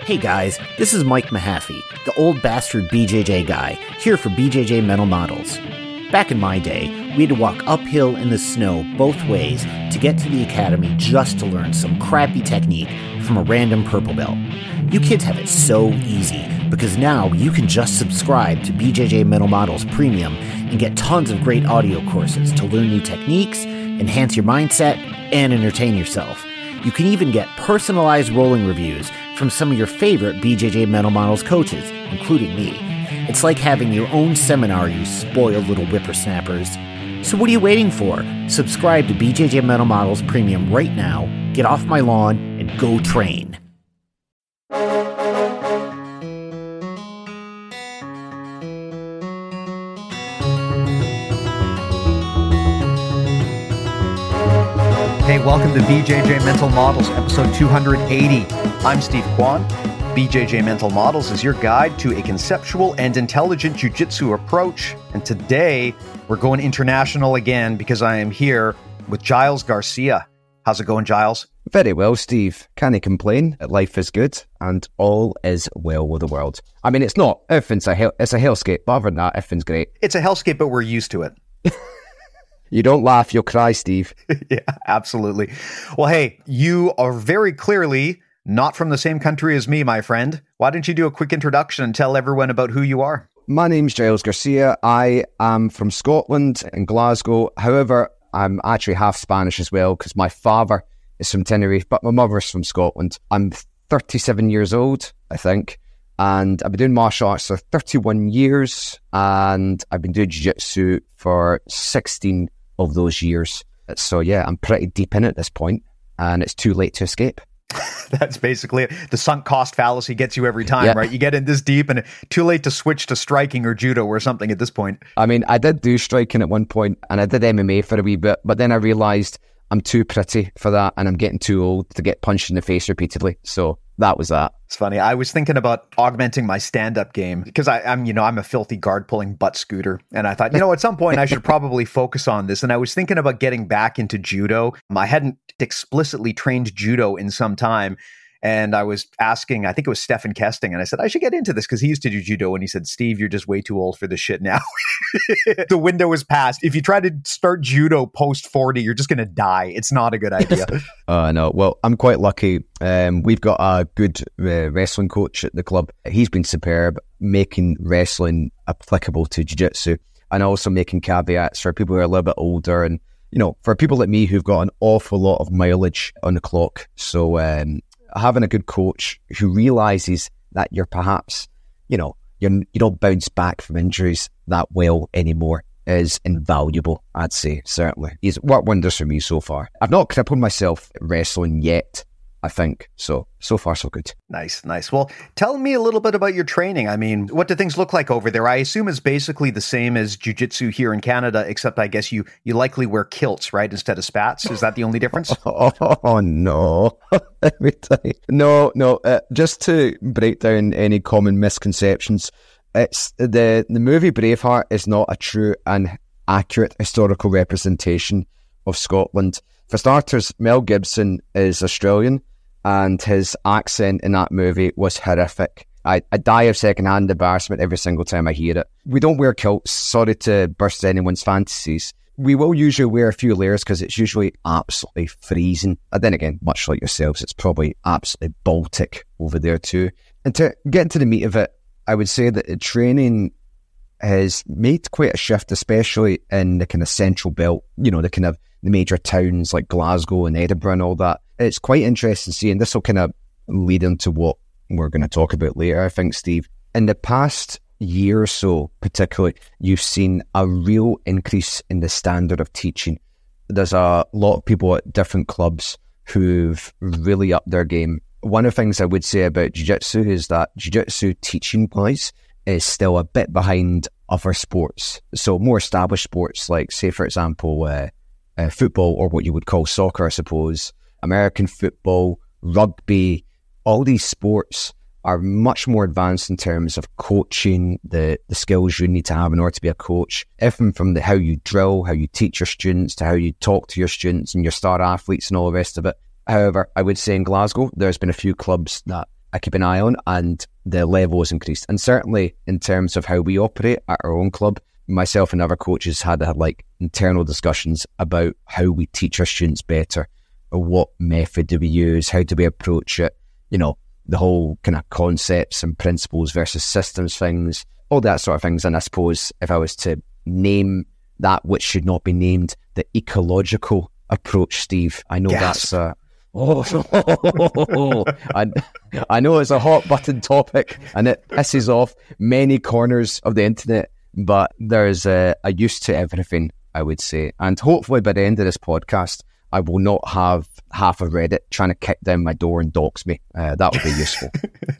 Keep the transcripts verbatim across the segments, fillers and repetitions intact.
Hey guys, this is Mike Mahaffey, the old bastard B J J guy, here for B J J Mental Models. Back in my day, we had to walk uphill in the snow both ways to get to the academy just to learn some crappy technique from a random purple belt. You kids have it so easy, because now you can just subscribe to B J J Mental Models Premium and get tons of great audio courses to learn new techniques, enhance your mindset, and entertain yourself. You can even get personalized rolling reviews from some of your favorite B J J Mental Models coaches, including me. It's like having your own seminar, you spoiled little whippersnappers. So what are you waiting for? Subscribe to B J J Mental Models Premium right now, get off my lawn, and go train. Hey, welcome to B J J Mental Models, episode two hundred eighty. I'm Steve Kwan. B J J Mental Models is your guide to a conceptual and intelligent jiu-jitsu approach. And today, we're going international again because I am here with Giles Garcia. How's it going, Giles? Very well, Steve. Can't complain. Life is good and all is well with the world. I mean, it's not. Everything's a, hell, it's a hellscape, but other than that, everything's great. It's a hellscape, but we're used to it. You don't laugh, you'll cry, Steve. Yeah, absolutely. Well, hey, you are very clearly not from the same country as me, my friend. Why don't you do a quick introduction and tell everyone about who you are? My name's Giles Garcia. I am from Scotland in Glasgow. However, I'm actually half Spanish as well because my father is from Tenerife, but my mother's from Scotland. I'm thirty-seven years old, I think, and I've been doing martial arts for thirty-one years, and I've been doing jiu-jitsu for sixteen of those years. So yeah, I'm pretty deep in it at this point, and it's too late to escape. That's basically it. The sunk cost fallacy gets you every time, yeah. Right? You get in this deep and too late to switch to striking or judo or something at this point. I mean, I did do striking at one point and I did M M A for a wee bit, but then I realised I'm too pretty for that and I'm getting too old to get punched in the face repeatedly. So that was that. It's funny. I was thinking about augmenting my stand-up game because I, I'm, you know, I'm a filthy guard-pulling butt scooter. And I thought, you know, at some point I should probably focus on this. And I was thinking about getting back into judo. I hadn't explicitly trained judo in some time. And I was asking, I think it was Stephen Kesting, and I said, I should get into this because he used to do judo. And he said, Steve, you're just way too old for this shit now. The window is past. If you try to start judo post forty, you're just going to die. It's not a good idea. Oh, no. Well, I'm quite lucky. Um, we've got a good uh, wrestling coach at the club. He's been superb, making wrestling applicable to jiu-jitsu and also making caveats for people who are a little bit older and, you know, for people like me who've got an awful lot of mileage on the clock. So, um, having a good coach who realizes that you're perhaps, you know, you're, you don't bounce back from injuries that well anymore is invaluable, I'd say, certainly. He's worked wonders for me so far. I've not crippled myself wrestling yet, I think. So, so far, so good. Nice, nice. Well, tell me a little bit about your training. I mean, what do things look like over there? I assume it's basically the same as jiu-jitsu here in Canada, except I guess you, you likely wear kilts, right, instead of spats. Is that the only difference? oh, oh, no. Every time. No, no. Uh, just to break down any common misconceptions, it's the, the movie Braveheart is not a true and accurate historical representation of Scotland. For starters, Mel Gibson is Australian, and his accent in that movie was horrific. I, I die of secondhand embarrassment every single time I hear it. We don't wear kilts, sorry to burst anyone's fantasies. We will usually wear a few layers because it's usually absolutely freezing. And then again, much like yourselves, it's probably absolutely Baltic over there too. And to get into the meat of it, I would say that the training has made quite a shift, especially in the kind of central belt, you know, the kind of the major towns like Glasgow and Edinburgh and all that. It's quite interesting seeing. This will kind of lead into what we're going to talk about later, I think, Steve. In the past year or so, particularly, you've seen a real increase in the standard of teaching. There's a lot of people at different clubs who've really upped their game. One of the things I would say about jiu-jitsu is that jiu-jitsu teaching-wise is still a bit behind other sports. So more established sports like, say, for example, uh, uh, football, or what you would call soccer, I suppose, American football, rugby, all these sports are much more advanced in terms of coaching, the, the skills you need to have in order to be a coach. Everything from the how you drill, how you teach your students, to how you talk to your students and your star athletes and all the rest of it. However, I would say in Glasgow, there's been a few clubs that I keep an eye on, and the level has increased. And certainly in terms of how we operate at our own club, myself and other coaches had, had like internal discussions about how we teach our students better, or what method do we use, how do we approach it, you know, the whole kind of concepts and principles versus systems things, all that sort of things. And I suppose if I was to name that which should not be named, the ecological approach, Steve, I know Gasp. that's a oh, I, I know it's a hot button topic and it pisses off many corners of the internet, but there's a, a use to everything, I would say. And hopefully by the end of this podcast, I will not have half of Reddit trying to kick down my door and dox me. Uh, that would be useful.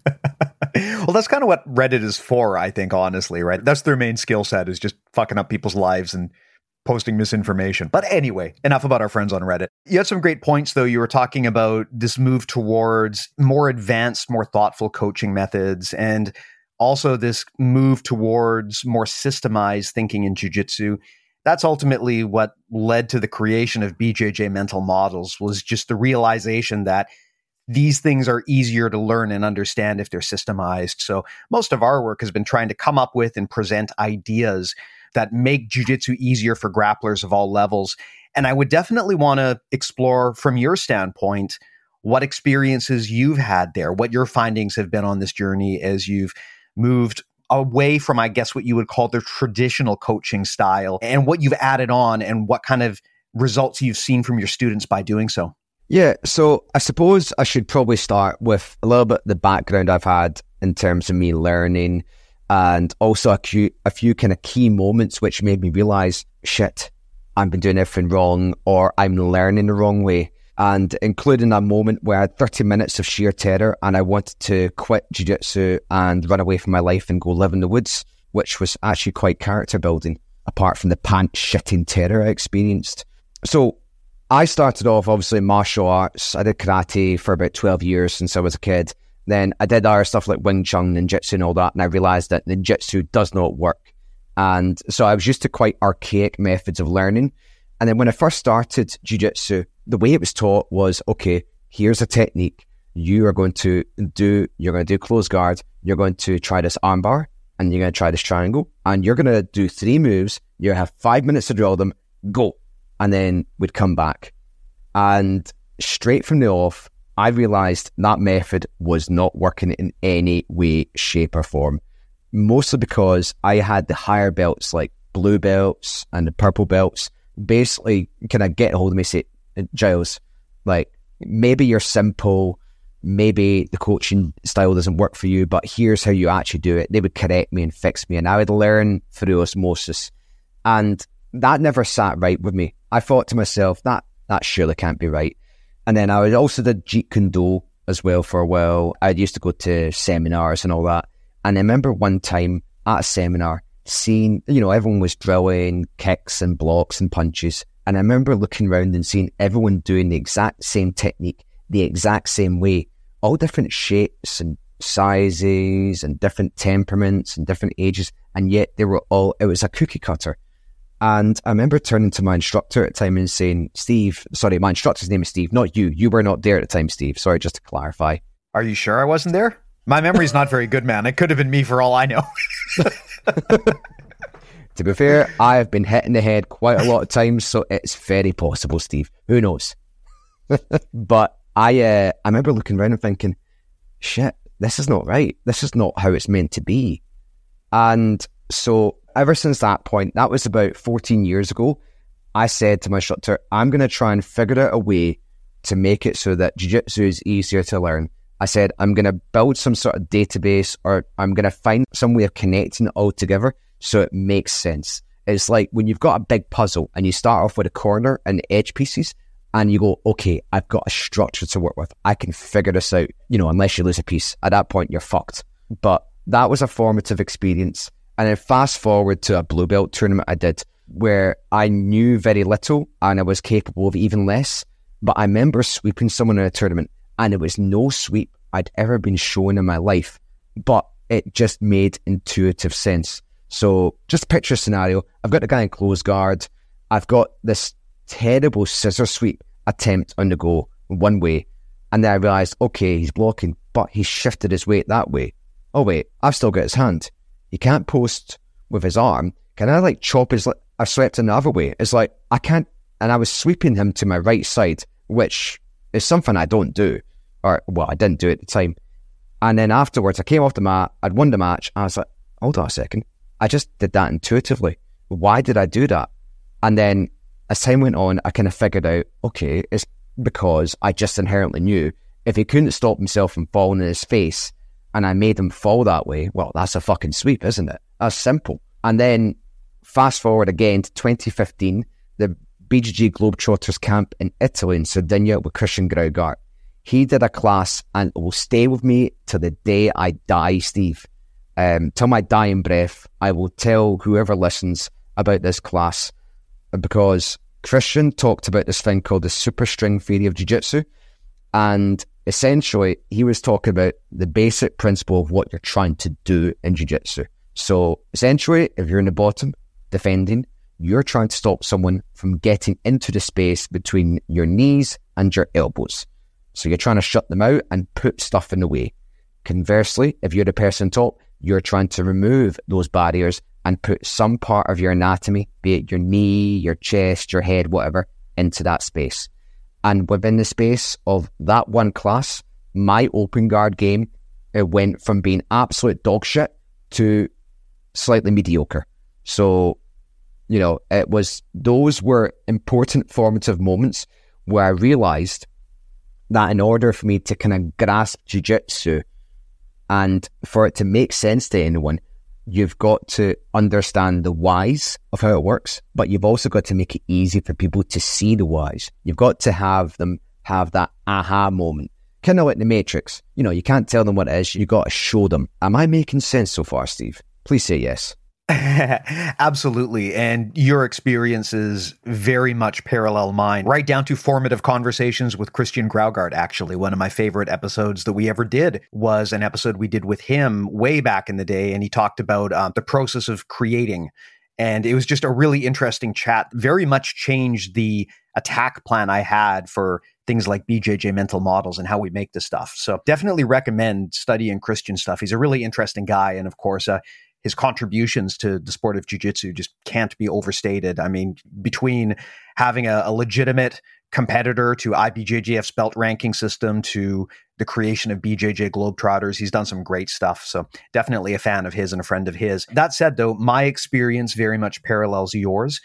Well, that's kind of what Reddit is for, I think, honestly, right? That's their main skill set, is just fucking up people's lives and posting misinformation. But anyway, enough about our friends on Reddit. You had some great points, though. You were talking about this move towards more advanced, more thoughtful coaching methods, and also this move towards more systemized thinking in jiu-jitsu. That's ultimately what led to the creation of B J J mental models, was just the realization that these things are easier to learn and understand if they're systemized. So most of our work has been trying to come up with and present ideas that make jiu-jitsu easier for grapplers of all levels. And I would definitely want to explore from your standpoint what experiences you've had there, what your findings have been on this journey as you've moved away from, I guess, what you would call the traditional coaching style, and what you've added on and what kind of results you've seen from your students by doing so. Yeah, so I suppose I should probably start with a little bit the background I've had in terms of me learning, and also a few, a few kind of key moments which made me realize, shit, I've been doing everything wrong, or I'm learning the wrong way. And including a moment where I had thirty minutes of sheer terror and I wanted to quit jiu-jitsu and run away from my life and go live in the woods, which was actually quite character building, apart from the pants-shitting terror I experienced. So I started off, obviously, in martial arts. I did karate for about twelve years since I was a kid. Then I did other stuff like Wing Chun, ninjutsu and all that, and I realised that ninjutsu does not work. And so I was used to quite archaic methods of learning. And then when I first started jiu-jitsu, the way it was taught was, okay, here's a technique. You are going to do, you're going to do close guard. You're going to try this armbar, and you're going to try this triangle, and you're going to do three moves. You have five minutes to drill them. Go. And then we'd come back. And straight from the off, I realised that method was not working in any way, shape or form. Mostly because I had the higher belts, like blue belts and the purple belts, basically kind of get a hold of me and say, Giles, like, maybe you're simple, maybe the coaching style doesn't work for you, but here's how you actually do it. They would correct me and fix me, and I would learn through osmosis. And that never sat right with me. I thought to myself, that that surely can't be right. And then I would also did Jeet Kune Do as well for a while. I used to go to seminars and all that. And I remember one time at a seminar seeing, you know, everyone was drilling kicks and blocks and punches. And I remember looking around and seeing everyone doing the exact same technique, the exact same way, all different shapes and sizes and different temperaments and different ages. And yet they were all, it was a cookie cutter. And I remember turning to my instructor at the time and saying, Steve, sorry, my instructor's name is Steve, not you. You were not there at the time, Steve. Sorry, just to clarify. Are you sure I wasn't there? My memory's not very good, man. It could have been me for all I know. To be fair, I have been hit in the head quite a lot of times, so it's very possible, Steve. Who knows? But I uh, I remember looking around and thinking, shit, this is not right. This is not how it's meant to be. And so ever since that point, that was about fourteen years ago, I said to my instructor, I'm going to try and figure out a way to make it so that jiu-jitsu is easier to learn. I said, I'm going to build some sort of database, or I'm going to find some way of connecting it all together so it makes sense. It's like when you've got a big puzzle and you start off with a corner and the edge pieces and you go, okay, I've got a structure to work with. I can figure this out. You know, unless you lose a piece, at that point you're fucked. But that was a formative experience. And then fast forward to a blue belt tournament I did where I knew very little and I was capable of even less. But I remember sweeping someone in a tournament and it was no sweep I'd ever been shown in my life, but it just made intuitive sense. So just picture a scenario. I've got the guy in close guard. I've got this terrible scissor sweep attempt on the go one way. And then I realized, okay, he's blocking but he shifted his weight that way. Oh wait, I've still got his hand. He can't post with his arm. Can I like chop his... I've swept another way. It's like, I can't... And I was sweeping him to my right side, which is something I don't do. Or, well, I didn't do it at the time. And then afterwards, I came off the mat, I'd won the match, and I was like, hold on a second. I just did that intuitively. Why did I do that? And then as time went on, I kind of figured out, okay, it's because I just inherently knew if he couldn't stop himself from falling in his face and I made him fall that way, well, that's a fucking sweep, isn't it? That's simple. And then fast forward again to twenty fifteen, the B J J Globetrotters camp in Italy in Sardinia with Christian Graugart. He did a class and it will stay with me to the day I die, Steve. Um, till my dying breath, I will tell whoever listens about this class, because Christian talked about this thing called the superstring theory of jiu-jitsu, and essentially he was talking about the basic principle of what you're trying to do in jiu-jitsu. So essentially, if you're in the bottom defending, you're trying to stop someone from getting into the space between your knees and your elbows. So you're trying to shut them out and put stuff in the way. Conversely, if you're the person top, you're trying to remove those barriers and put some part of your anatomy, be it your knee, your chest, your head, whatever, into that space. And within the space of that one class, my open guard game, it went from being absolute dog shit to slightly mediocre. So, you know, it was, those were important formative moments where I realized that in order for me to kind of grasp jiu-jitsu and for it to make sense to anyone, you've got to understand the whys of how it works, but you've also got to make it easy for people to see the whys. You've got to have them have that aha moment. Kind of like the Matrix. You know, you can't tell them what it is, you got to show them. Am I making sense so far, Steve? Please say yes. Absolutely. And your experiences very much parallel mine, right down to formative conversations with Christian Graugart, actually. One of my favorite episodes that we ever did was an episode we did with him way back in the day. And he talked about um, the process of creating. And it was just a really interesting chat, very much changed the attack plan I had for things like B J J mental models and how we make this stuff. So definitely recommend studying Christian stuff. He's a really interesting guy. And of course, uh, his contributions to the sport of jiu-jitsu just can't be overstated. I mean, between having a, a legitimate competitor to I B J J F's belt ranking system to the creation of B J J Globetrotters, he's done some great stuff. So definitely a fan of his and a friend of his. That said, though, my experience very much parallels yours.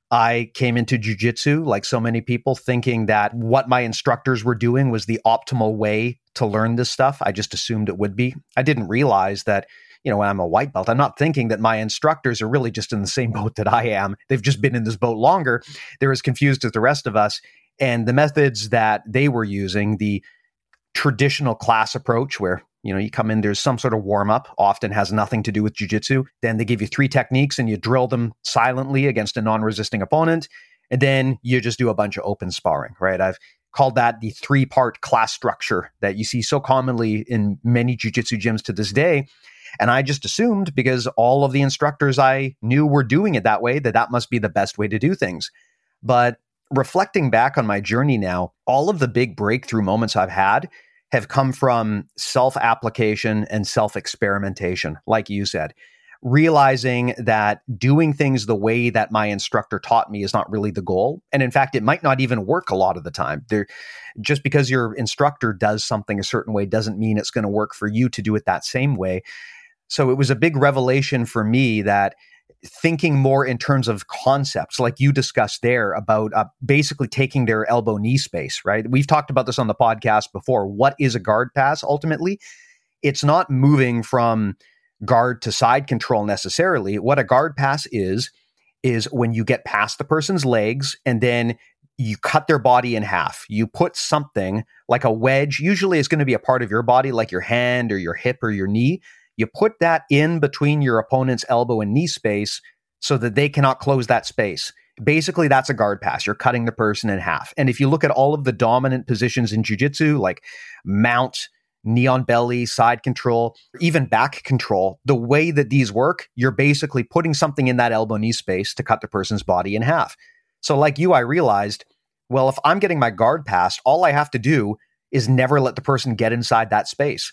I came into jiu-jitsu, like so many people, thinking that what my instructors were doing was the optimal way to learn this stuff. I just assumed it would be. I didn't realize that, you know, when I'm a white belt, I'm not thinking that my instructors are really just in the same boat that I am. They've just been in this boat longer. They're as confused as the rest of us. And the methods that they were using, the traditional class approach where, you know, you come in, there's some sort of warm-up, often has nothing to do with jiu-jitsu. Then they give you three techniques and you drill them silently against a non-resisting opponent. And then you just do a bunch of open sparring, right? I've called that the three-part class structure that you see so commonly in many jiu-jitsu gyms to this day. And I just assumed, because all of the instructors I knew were doing it that way, that that must be the best way to do things. But reflecting back on my journey now, all of the big breakthrough moments I've had have come from self-application and self-experimentation, like you said. Realizing that doing things the way that my instructor taught me is not really the goal. And in fact, it might not even work a lot of the time. There, just because your instructor does something a certain way doesn't mean it's going to work for you to do it that same way. So it was a big revelation for me that thinking more in terms of concepts, like you discussed there about uh, basically taking their elbow knee space, right? We've talked about this on the podcast before. What is a guard pass ultimately? It's not moving from guard to side control necessarily. What a guard pass is, is when you get past the person's legs and then you cut their body in half. You put something like a wedge, usually it's going to be a part of your body, like your hand or your hip or your knee. You put that in between your opponent's elbow and knee space so that they cannot close that space. Basically, that's a guard pass. You're cutting the person in half. And if you look at all of the dominant positions in jiu-jitsu, like mount, knee on belly, side control, even back control, the way that these work, you're basically putting something in that elbow knee space to cut the person's body in half. So like you, I realized, well, if I'm getting my guard passed, all I have to do is never let the person get inside that space.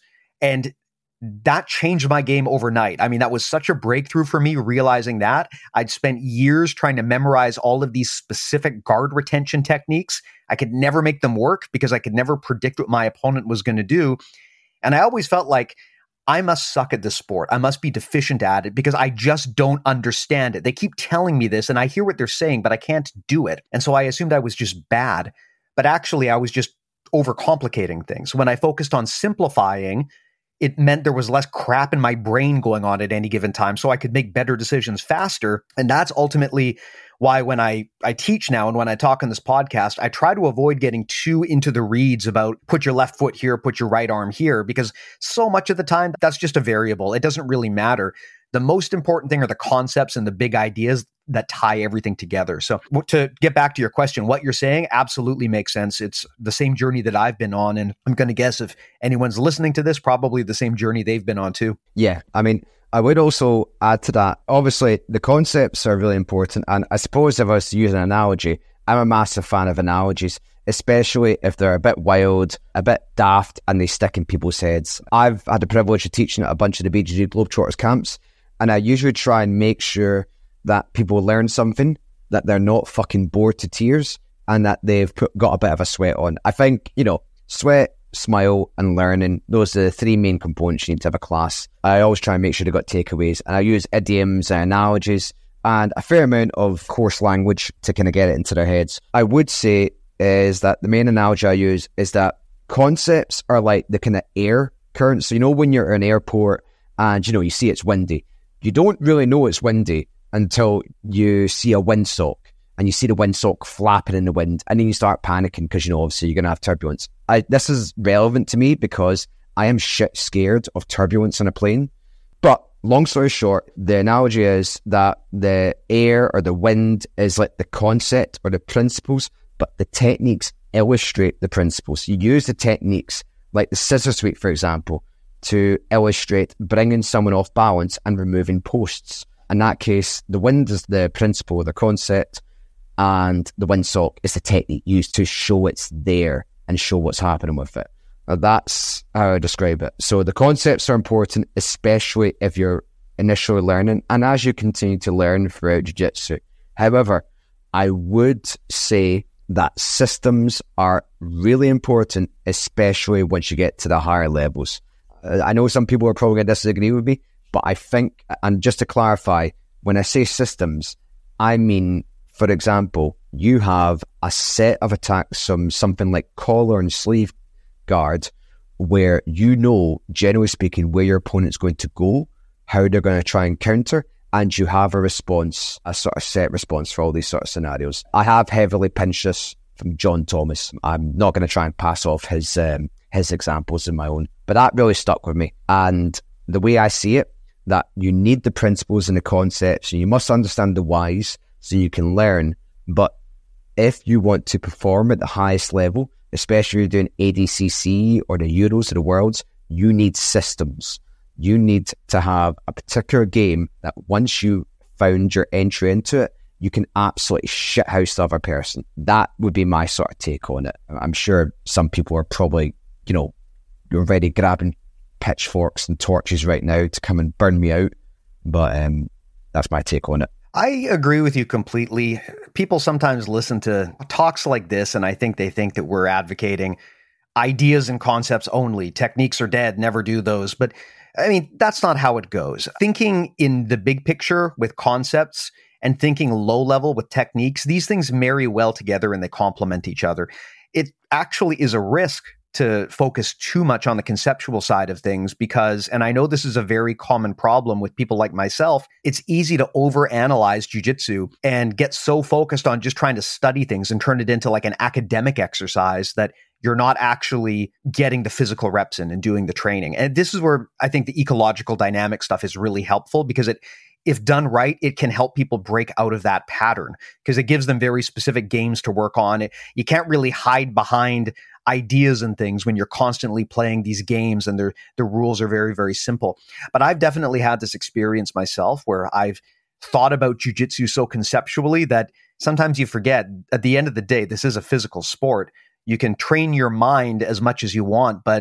And that changed my game overnight. I mean, that was such a breakthrough for me, realizing that. I'd spent years trying to memorize all of these specific guard retention techniques. I could never make them work because I could never predict what my opponent was going to do. And I always felt like I must suck at this sport. I must be deficient at it because I just don't understand it. They keep telling me this and I hear what they're saying, but I can't do it. And so I assumed I was just bad. But actually, I was just overcomplicating things. When I focused on simplifying, it meant there was less crap in my brain going on at any given time, so I could make better decisions faster. And that's ultimately why when I, I teach now and when I talk on this podcast, I try to avoid getting too into the reads about put your left foot here, put your right arm here, because so much of the time, that's just a variable. It doesn't really matter. The most important thing are the concepts and the big ideas that tie everything together. So to get back to your question, what you're saying absolutely makes sense. It's the same journey that I've been on. And I'm going to guess if anyone's listening to this, probably the same journey they've been on too. Yeah. I mean, I would also add to that, obviously the concepts are really important. And I suppose if I was to use an analogy, I'm a massive fan of analogies, especially if they're a bit wild, a bit daft, and they stick in people's heads. I've had the privilege of teaching at a bunch of the B J J Globetrotters camps, and I usually try and make sure that people learn something, that they're not fucking bored to tears, and that they've put, got a bit of a sweat on. I think, you know, sweat, smile, and learning, those are the three main components you need to have a class. I always try and make sure they've got takeaways, and I use idioms and analogies and a fair amount of coarse language to kind of get it into their heads. I would say is that the main analogy I use is that concepts are like the kind of air currents. So, you know, when you're at an airport and, you know, you see it's windy, you don't really know it's windy until you see a windsock and you see the windsock flapping in the wind, and then you start panicking because, you know, obviously you're going to have turbulence. I, this is relevant to me because I am shit scared of turbulence on a plane. But long story short, the analogy is that the air or the wind is like the concept or the principles, but the techniques illustrate the principles. You use the techniques like the scissor sweep, for example, to illustrate bringing someone off balance and removing posts. In that case, the wind is the principle, the concept, and the windsock is the technique used to show it's there and show what's happening with it. Now, that's how I describe it. So the concepts are important, especially if you're initially learning and as you continue to learn throughout jiu-jitsu. However, I would say that systems are really important, especially once you get to the higher levels. I know some people are probably going to disagree with me, but I think, and just to clarify, when I say systems, I mean, for example, you have a set of attacks from something like collar and sleeve guard, where you know, generally speaking, where your opponent's going to go, how they're going to try and counter, and you have a response, a sort of set response for all these sort of scenarios. I have heavily pinched this from John Thomas. I'm not going to try and pass off his um, his examples in my own, but that really stuck with me. And the way I see it, that you need the principles and the concepts, and you must understand the whys so you can learn. But if you want to perform at the highest level, especially if you're doing A D C C or the Euros of the Worlds, you need systems. You need to have a particular game that once you found your entry into it, you can absolutely shithouse the other person. That would be my sort of take on it. I'm sure some people are probably, you know, you're already grabbing pitchforks and torches right now to come and burn me out. But um, that's my take on it. I agree with you completely. People sometimes listen to talks like this, and I think they think that we're advocating ideas and concepts only. Techniques are dead, never do those. But I mean, that's not how it goes. Thinking in the big picture with concepts and thinking low level with techniques, these things marry well together and they complement each other. It actually is a risk to focus too much on the conceptual side of things because, and I know this is a very common problem with people like myself, it's easy to overanalyze jiu-jitsu and get so focused on just trying to study things and turn it into like an academic exercise that you're not actually getting the physical reps in and doing the training. And this is where I think the ecological dynamic stuff is really helpful because it, if done right, it can help people break out of that pattern because it gives them very specific games to work on. It, you can't really hide behind ideas and things when you're constantly playing these games and the rules are very, very simple. But I've definitely had this experience myself where I've thought about jiu-jitsu so conceptually that sometimes you forget at the end of the day, this is a physical sport. You can train your mind as much as you want, but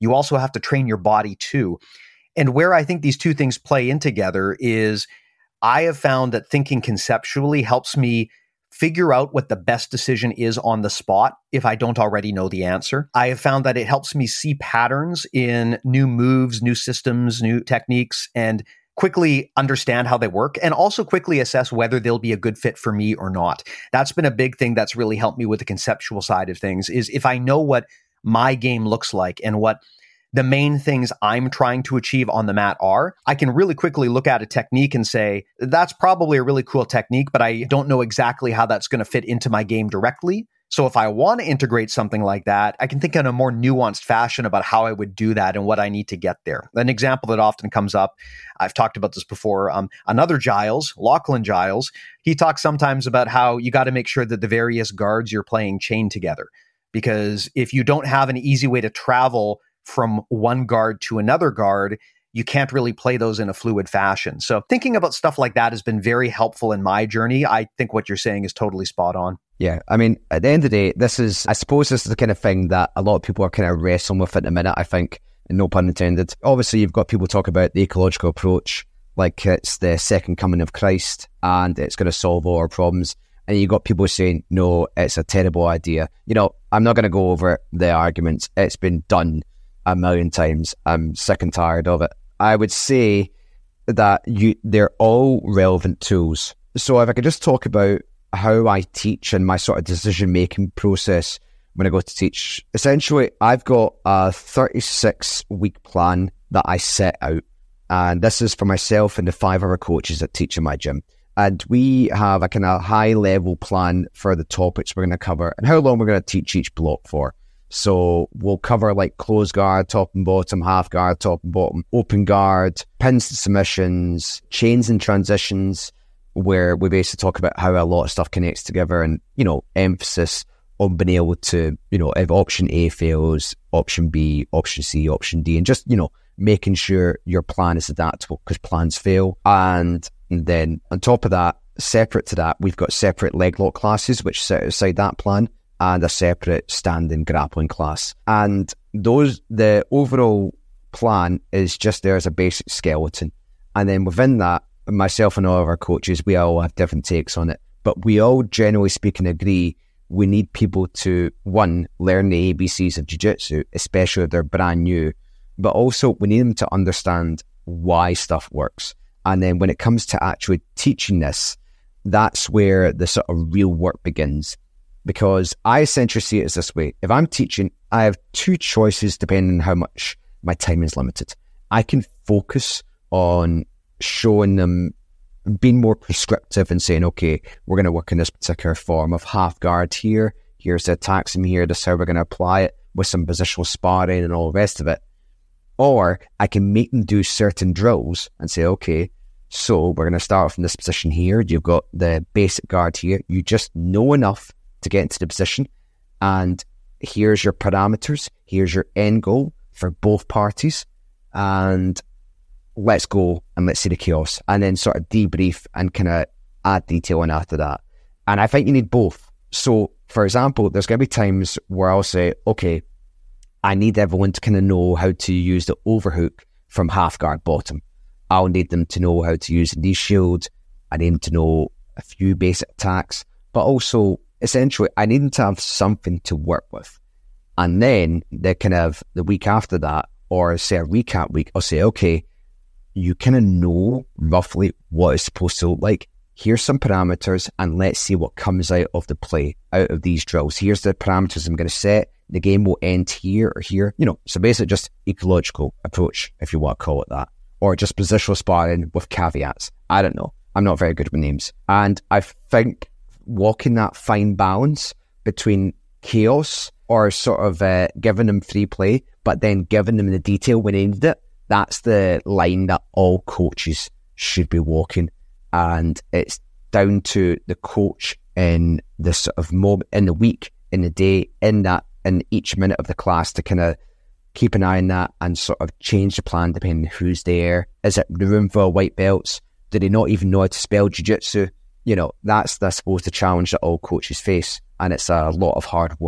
you also have to train your body too. And where I think these two things play in together is I have found that thinking conceptually helps me figure out what the best decision is on the spot if I don't already know the answer. I have found that it helps me see patterns in new moves, new systems, new techniques, and quickly understand how they work, and also quickly assess whether they'll be a good fit for me or not. That's been a big thing that's really helped me with the conceptual side of things, is if I know what my game looks like and what the main things I'm trying to achieve on the mat are, I can really quickly look at a technique and say, that's probably a really cool technique, but I don't know exactly how that's going to fit into my game directly. So if I want to integrate something like that, I can think in a more nuanced fashion about how I would do that and what I need to get there. An example that often comes up, I've talked about this before, um, another Giles, Lachlan Giles, he talks sometimes about how you got to make sure that the various guards you're playing chain together. Because if you don't have an easy way to travel from one guard to another guard, you can't really play those in a fluid fashion. So thinking about stuff like that has been very helpful in my journey. I think what you're saying is totally spot on. Yeah, I mean, at the end of the day, this is, I suppose this is the kind of thing that a lot of people are kind of wrestling with at the minute, I think, and no pun intended. Obviously, you've got people talk about the ecological approach, like it's the second coming of Christ, and it's going to solve all our problems. And you've got people saying, no, it's a terrible idea. You know, I'm not going to go over the arguments. It's been done a million times. I'm sick and tired of it. I would say that you they're all relevant tools. So if I could just talk about how I teach and my sort of decision-making process when I go to teach. Essentially, I've got a thirty-six week plan that I set out. And this is for myself and the five other coaches that teach in my gym. And we have a kind of high-level plan for the topics we're going to cover and how long we're going to teach each block for. So we'll cover like closed guard, top and bottom, half guard, top and bottom, open guard, pins to submissions, chains and transitions, where we basically talk about how a lot of stuff connects together and, you know, emphasis on being able to, you know, if option A fails, option B, option C, option D, and just, you know, making sure your plan is adaptable because plans fail. And then on top of that, separate to that, we've got separate leg lock classes, which sit outside that plan, and a separate standing grappling class. And those, the overall plan is just there as a basic skeleton. And then within that, myself and all of our coaches, we all have different takes on it. But we all, generally speaking, agree we need people to, one, learn the A B Cs of jiu-jitsu, especially if they're brand new. But also, we need them to understand why stuff works. And then when it comes to actually teaching this, that's where the sort of real work begins. Because I essentially see it as this way. If I'm teaching, I have two choices depending on how much my time is limited. I can focus on showing them, being more prescriptive and saying, okay, we're going to work in this particular form of half guard here. Here's the attacks from here. This is how we're going to apply it with some positional sparring and all the rest of it. Or I can make them do certain drills and say, okay, so we're going to start from this position here. You've got the basic guard here. You just know enough to get into the position, and here's your parameters, here's your end goal for both parties, and let's go and let's see the chaos, and then sort of debrief and kind of add detail in after that. And I think you need both. So for example, there's going to be times where I'll say, okay, I need everyone to kind of know how to use the overhook from half guard bottom. I'll need them to know how to use the knee shield. I need them to know a few basic attacks, but also essentially, I need them to have something to work with. And then they kind of, the week after that, or say a recap week, I'll say, okay, you kind of know roughly what it's supposed to look like. Here's some parameters, and let's see what comes out of the play, out of these drills. Here's the parameters I'm going to set. The game will end here or here. You know, so basically just ecological approach, if you want to call it that. Or just positional sparring with caveats. I don't know. I'm not very good with names. And I think walking that fine balance between chaos or sort of uh, giving them free play, but then giving them the detail when they need it, that's the line that all coaches should be walking. And it's down to the coach in the sort of moment, in the week, in the day, in that, in each minute of the class to kind of keep an eye on that and sort of change the plan depending on who's there. Is it the room full of white belts? Do they not even know how to spell jiu-jitsu? You know, that's, I suppose, the challenge that all coaches face. And it's a lot of hard work.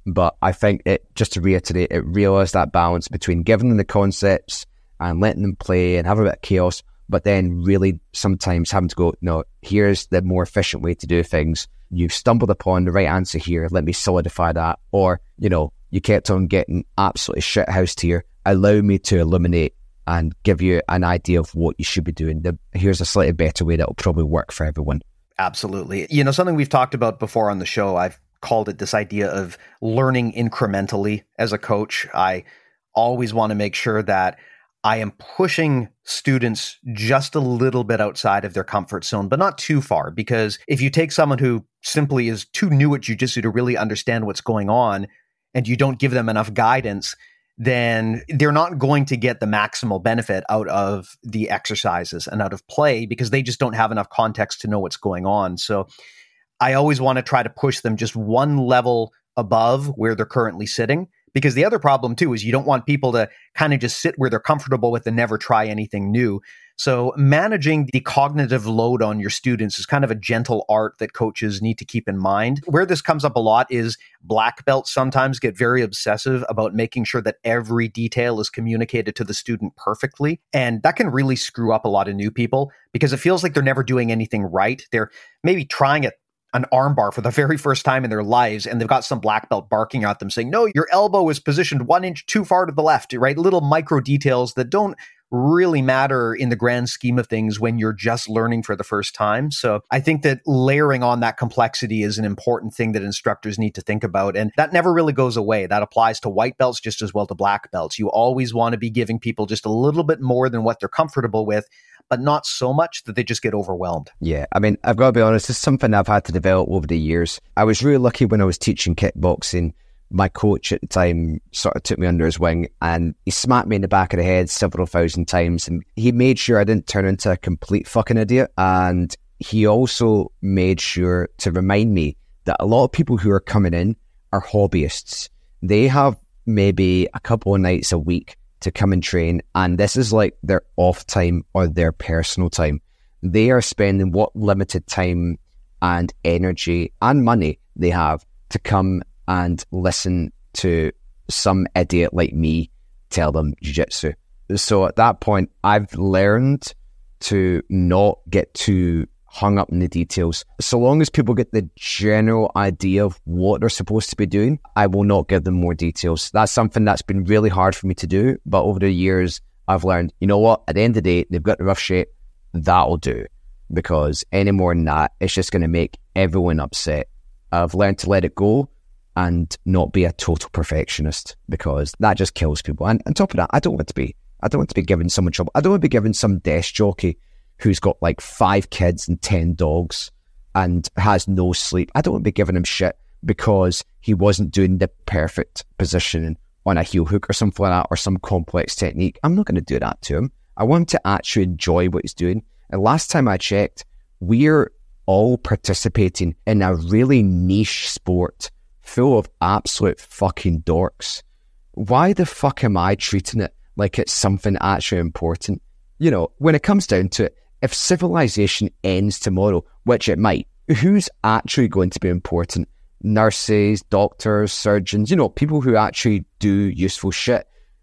But I think it, just to reiterate, it realised that balance between giving them the concepts and letting them play and have a bit of chaos, but then really sometimes having to go, no, here's the more efficient way to do things. You've stumbled upon the right answer here. Let me solidify that. Or, you know, you kept on getting absolutely shithoused here. Allow me to illuminate and give you an idea of what you should be doing. The, here's a slightly better way that will probably work for everyone. Absolutely. You know, something we've talked about before on the show, I've called it this idea of learning incrementally as a coach. I always want to make sure that I am pushing students just a little bit outside of their comfort zone, but not too far. Because if you take someone who simply is too new at jiu-jitsu to really understand what's going on, and you don't give them enough guidance, then they're not going to get the maximal benefit out of the exercises and out of play because they just don't have enough context to know what's going on. So I always want to try to push them just one level above where they're currently sitting. Because the other problem too is you don't want people to kind of just sit where they're comfortable with and never try anything new. So managing the cognitive load on your students is kind of a gentle art that coaches need to keep in mind. Where this comes up a lot is black belts sometimes get very obsessive about making sure that every detail is communicated to the student perfectly. And that can really screw up a lot of new people because it feels like they're never doing anything right. They're maybe trying it an armbar for the very first time in their lives, and they've got some black belt barking at them saying, no, your elbow is positioned one inch too far to the left, right? Little micro details that don't really matter in the grand scheme of things when you're just learning for the first time. So I think that layering on that complexity is an important thing that instructors need to think about. And that never really goes away. That applies to white belts just as well to black belts. You always want to be giving people just a little bit more than what they're comfortable with, but not so much that they just get overwhelmed. Yeah, I mean, I've got to be honest, it's something I've had to develop over the years. I was really lucky when I was teaching kickboxing. My coach at the time sort of took me under his wing and he smacked me in the back of the head several thousand times. And he made sure I didn't turn into a complete fucking idiot. And he also made sure to remind me that a lot of people who are coming in are hobbyists. They have maybe a couple of nights a week to come and train, and this is like their off time or their personal time. They are spending what limited time and energy and money they have to come and listen to some idiot like me tell them jiu-jitsu. So at that point, I've learned to not get too hung up in the details. So long as people get the general idea of what they're supposed to be doing, I will not give them more details. That's something that's been really hard for me to do. But over the years, I've learned, you know what? At the end of the day, they've got the rough shape. That'll do. Because any more than that, it's just going to make everyone upset. I've learned to let it go and not be a total perfectionist, because that just kills people. And on top of that, I don't want to be, I don't want to be giving someone trouble. I don't want to be giving some desk jockey who's got like five kids and ten dogs and has no sleep. I don't want to be giving him shit because he wasn't doing the perfect positioning on a heel hook or something like that, or some complex technique. I'm not going to do that to him. I want him to actually enjoy what he's doing. And last time I checked, we're all participating in a really niche sport full of absolute fucking dorks. Why the fuck am I treating it like it's something actually important? You know, when it comes down to it, if civilization ends tomorrow, which it might, who's actually going to be important? Nurses, doctors, surgeons, you know, people who actually do useful shit.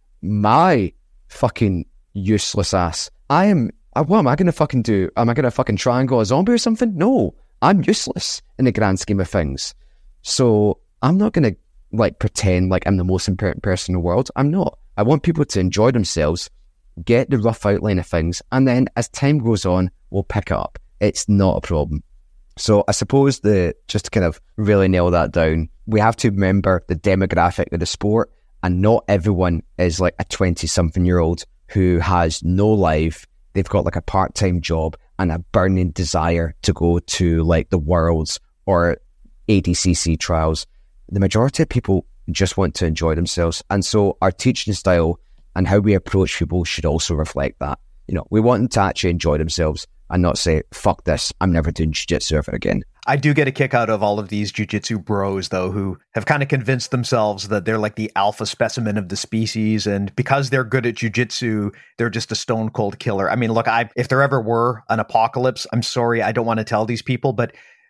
My fucking useless ass. I am, what am I going to fucking do? Am I going to fucking triangle a zombie or something? No, I'm useless in the grand scheme of things. So I'm not going to like pretend like I'm the most important person in the world. I'm not. I want people to enjoy themselves, get the rough outline of things, and then as time goes on, we'll pick it up. It's not a problem. So I suppose the just to kind of really nail that down, we have to remember the demographic of the sport, and not everyone is like a twenty-something-year-old who has no life. They've got like a part-time job and a burning desire to go to like the Worlds or A D C C trials. The majority of people just want to enjoy themselves. And so our teaching style and how we approach people should also reflect that. You know, we want them to actually enjoy themselves and not say, fuck this, I'm never doing jiu-jitsu ever again. I do get a kick out of all of these jiu-jitsu bros, though, who have kind of convinced themselves that they're like the alpha specimen of the species. And because they're good at jiu-jitsu, they're just a stone cold killer. I mean, look, I if there ever were an apocalypse, I'm sorry, I don't want to tell these people, but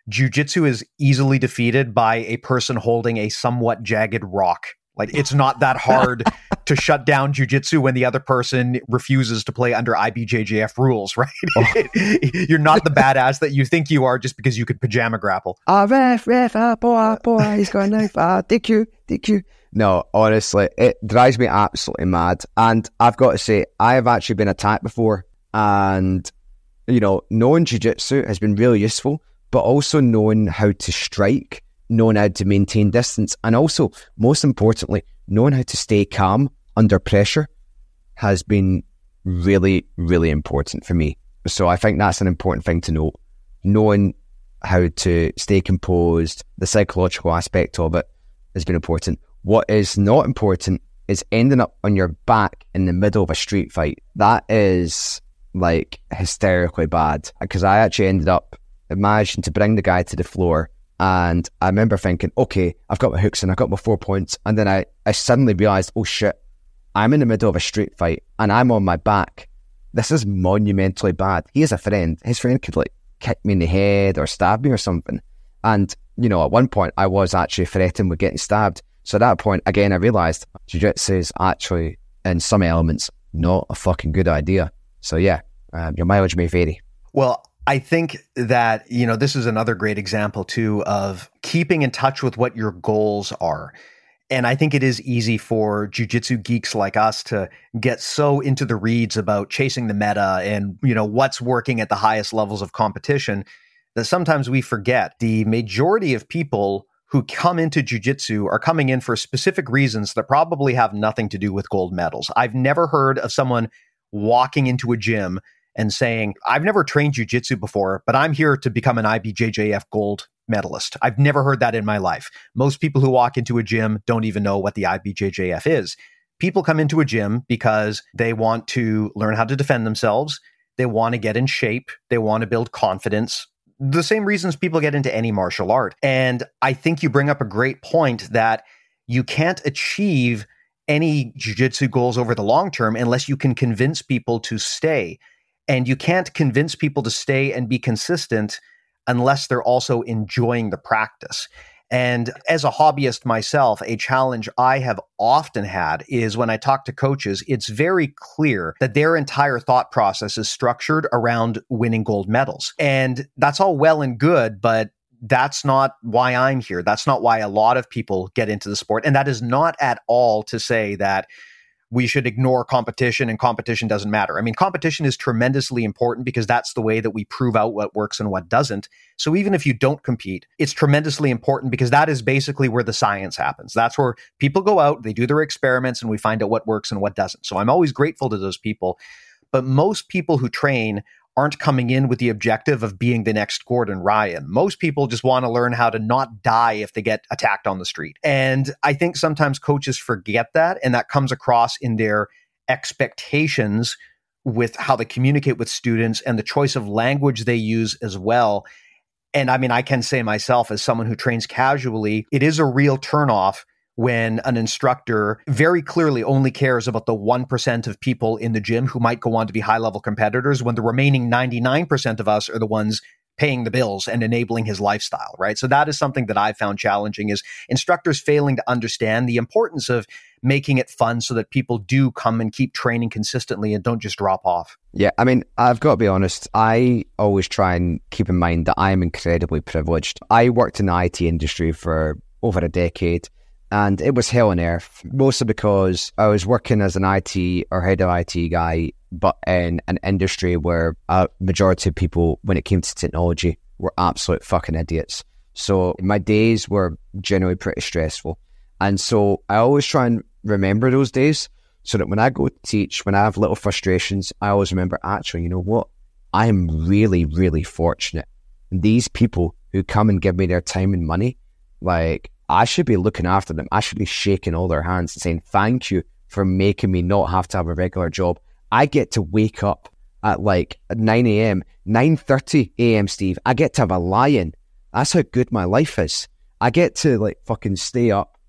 jiu-jitsu is easily defeated by a person holding a somewhat jagged rock. Like, it's not that hard to shut down jiu-jitsu when the other person refuses to play under I B J J F rules, right? Oh. You're not the badass that you think you are just because you could pajama grapple. Ah, oh, ref, ref, ah, boy, ah, boy, he's got a knife, ah, D Q, D Q. No, honestly, it drives me absolutely mad. And I've got to say, I have actually been attacked before. And, you know, knowing jiu-jitsu has been really useful, but also knowing how to strike, knowing how to maintain distance, and also, most importantly, knowing how to stay calm under pressure has been really, really important for me. So I think that's an important thing to know. Knowing how to stay composed, the psychological aspect of it has been important. What is not important is ending up on your back in the middle of a street fight. That is like hysterically bad, because I actually ended up managing to bring the guy to the floor. And I remember thinking, okay, I've got my hooks and I've got my four points. And then I, I suddenly realised, oh shit, I'm in the middle of a street fight and I'm on my back. This is monumentally bad. He is a friend. His friend could like kick me in the head or stab me or something. And, you know, at one point I was actually threatened with getting stabbed. So at that point, again, I realised jiu-jitsu is actually, in some elements, not a fucking good idea. So yeah, um, your mileage may vary. Well, I think that, you know, this is another great example too of keeping in touch with what your goals are. And I think it is easy for jiu-jitsu geeks like us to get so into the reeds about chasing the meta and, you know, what's working at the highest levels of competition that sometimes we forget the majority of people who come into jiu-jitsu are coming in for specific reasons that probably have nothing to do with gold medals. I've never heard of someone walking into a gym and saying, I've never trained jiu-jitsu before, but I'm here to become an I B J J F gold medalist. I've never heard that in my life. Most people who walk into a gym don't even know what the I B J J F is. People come into a gym because they want to learn how to defend themselves. They want to get in shape. They want to build confidence. The same reasons people get into any martial art. And I think you bring up a great point that you can't achieve any jiu-jitsu goals over the long term unless you can convince people to stay. And you can't convince people to stay and be consistent unless they're also enjoying the practice. And as a hobbyist myself, a challenge I have often had is when I talk to coaches, it's very clear that their entire thought process is structured around winning gold medals. And that's all well and good, but that's not why I'm here. That's not why a lot of people get into the sport. And that is not at all to say that we should ignore competition and competition doesn't matter. I mean, competition is tremendously important because that's the way that we prove out what works and what doesn't. So even if you don't compete, it's tremendously important because that is basically where the science happens. That's where people go out, they do their experiments, and we find out what works and what doesn't. So I'm always grateful to those people. But most people who train aren't coming in with the objective of being the next Gordon Ryan. Most people just want to learn how to not die if they get attacked on the street. And I think sometimes coaches forget that, and that comes across in their expectations with how they communicate with students and the choice of language they use as well. And I mean, I can say myself as someone who trains casually, it is a real turnoff when an instructor very clearly only cares about the one percent of people in the gym who might go on to be high-level competitors when the remaining ninety-nine percent of us are the ones paying the bills and enabling his lifestyle, right? So that is something that I've found challenging is instructors failing to understand the importance of making it fun so that people do come and keep training consistently and don't just drop off. Yeah, I mean, I've got to be honest, I always try and keep in mind that I am incredibly privileged. I worked in the I T industry for over a decade. And it was hell on earth, mostly because I was working as an I T or head of I T guy, but in an industry where a majority of people, when it came to technology, were absolute fucking idiots. So my days were generally pretty stressful. And so I always try and remember those days so that when I go to teach, when I have little frustrations, I always remember, actually, you know what? I am really, really fortunate. These people who come and give me their time and money, like, I should be looking after them. I should be shaking all their hands and saying, thank you for making me not have to have a regular job. I get to wake up at like nine a.m., nine thirty a.m., Steve. I get to have a lie-in. That's how good my life is. I get to like fucking stay up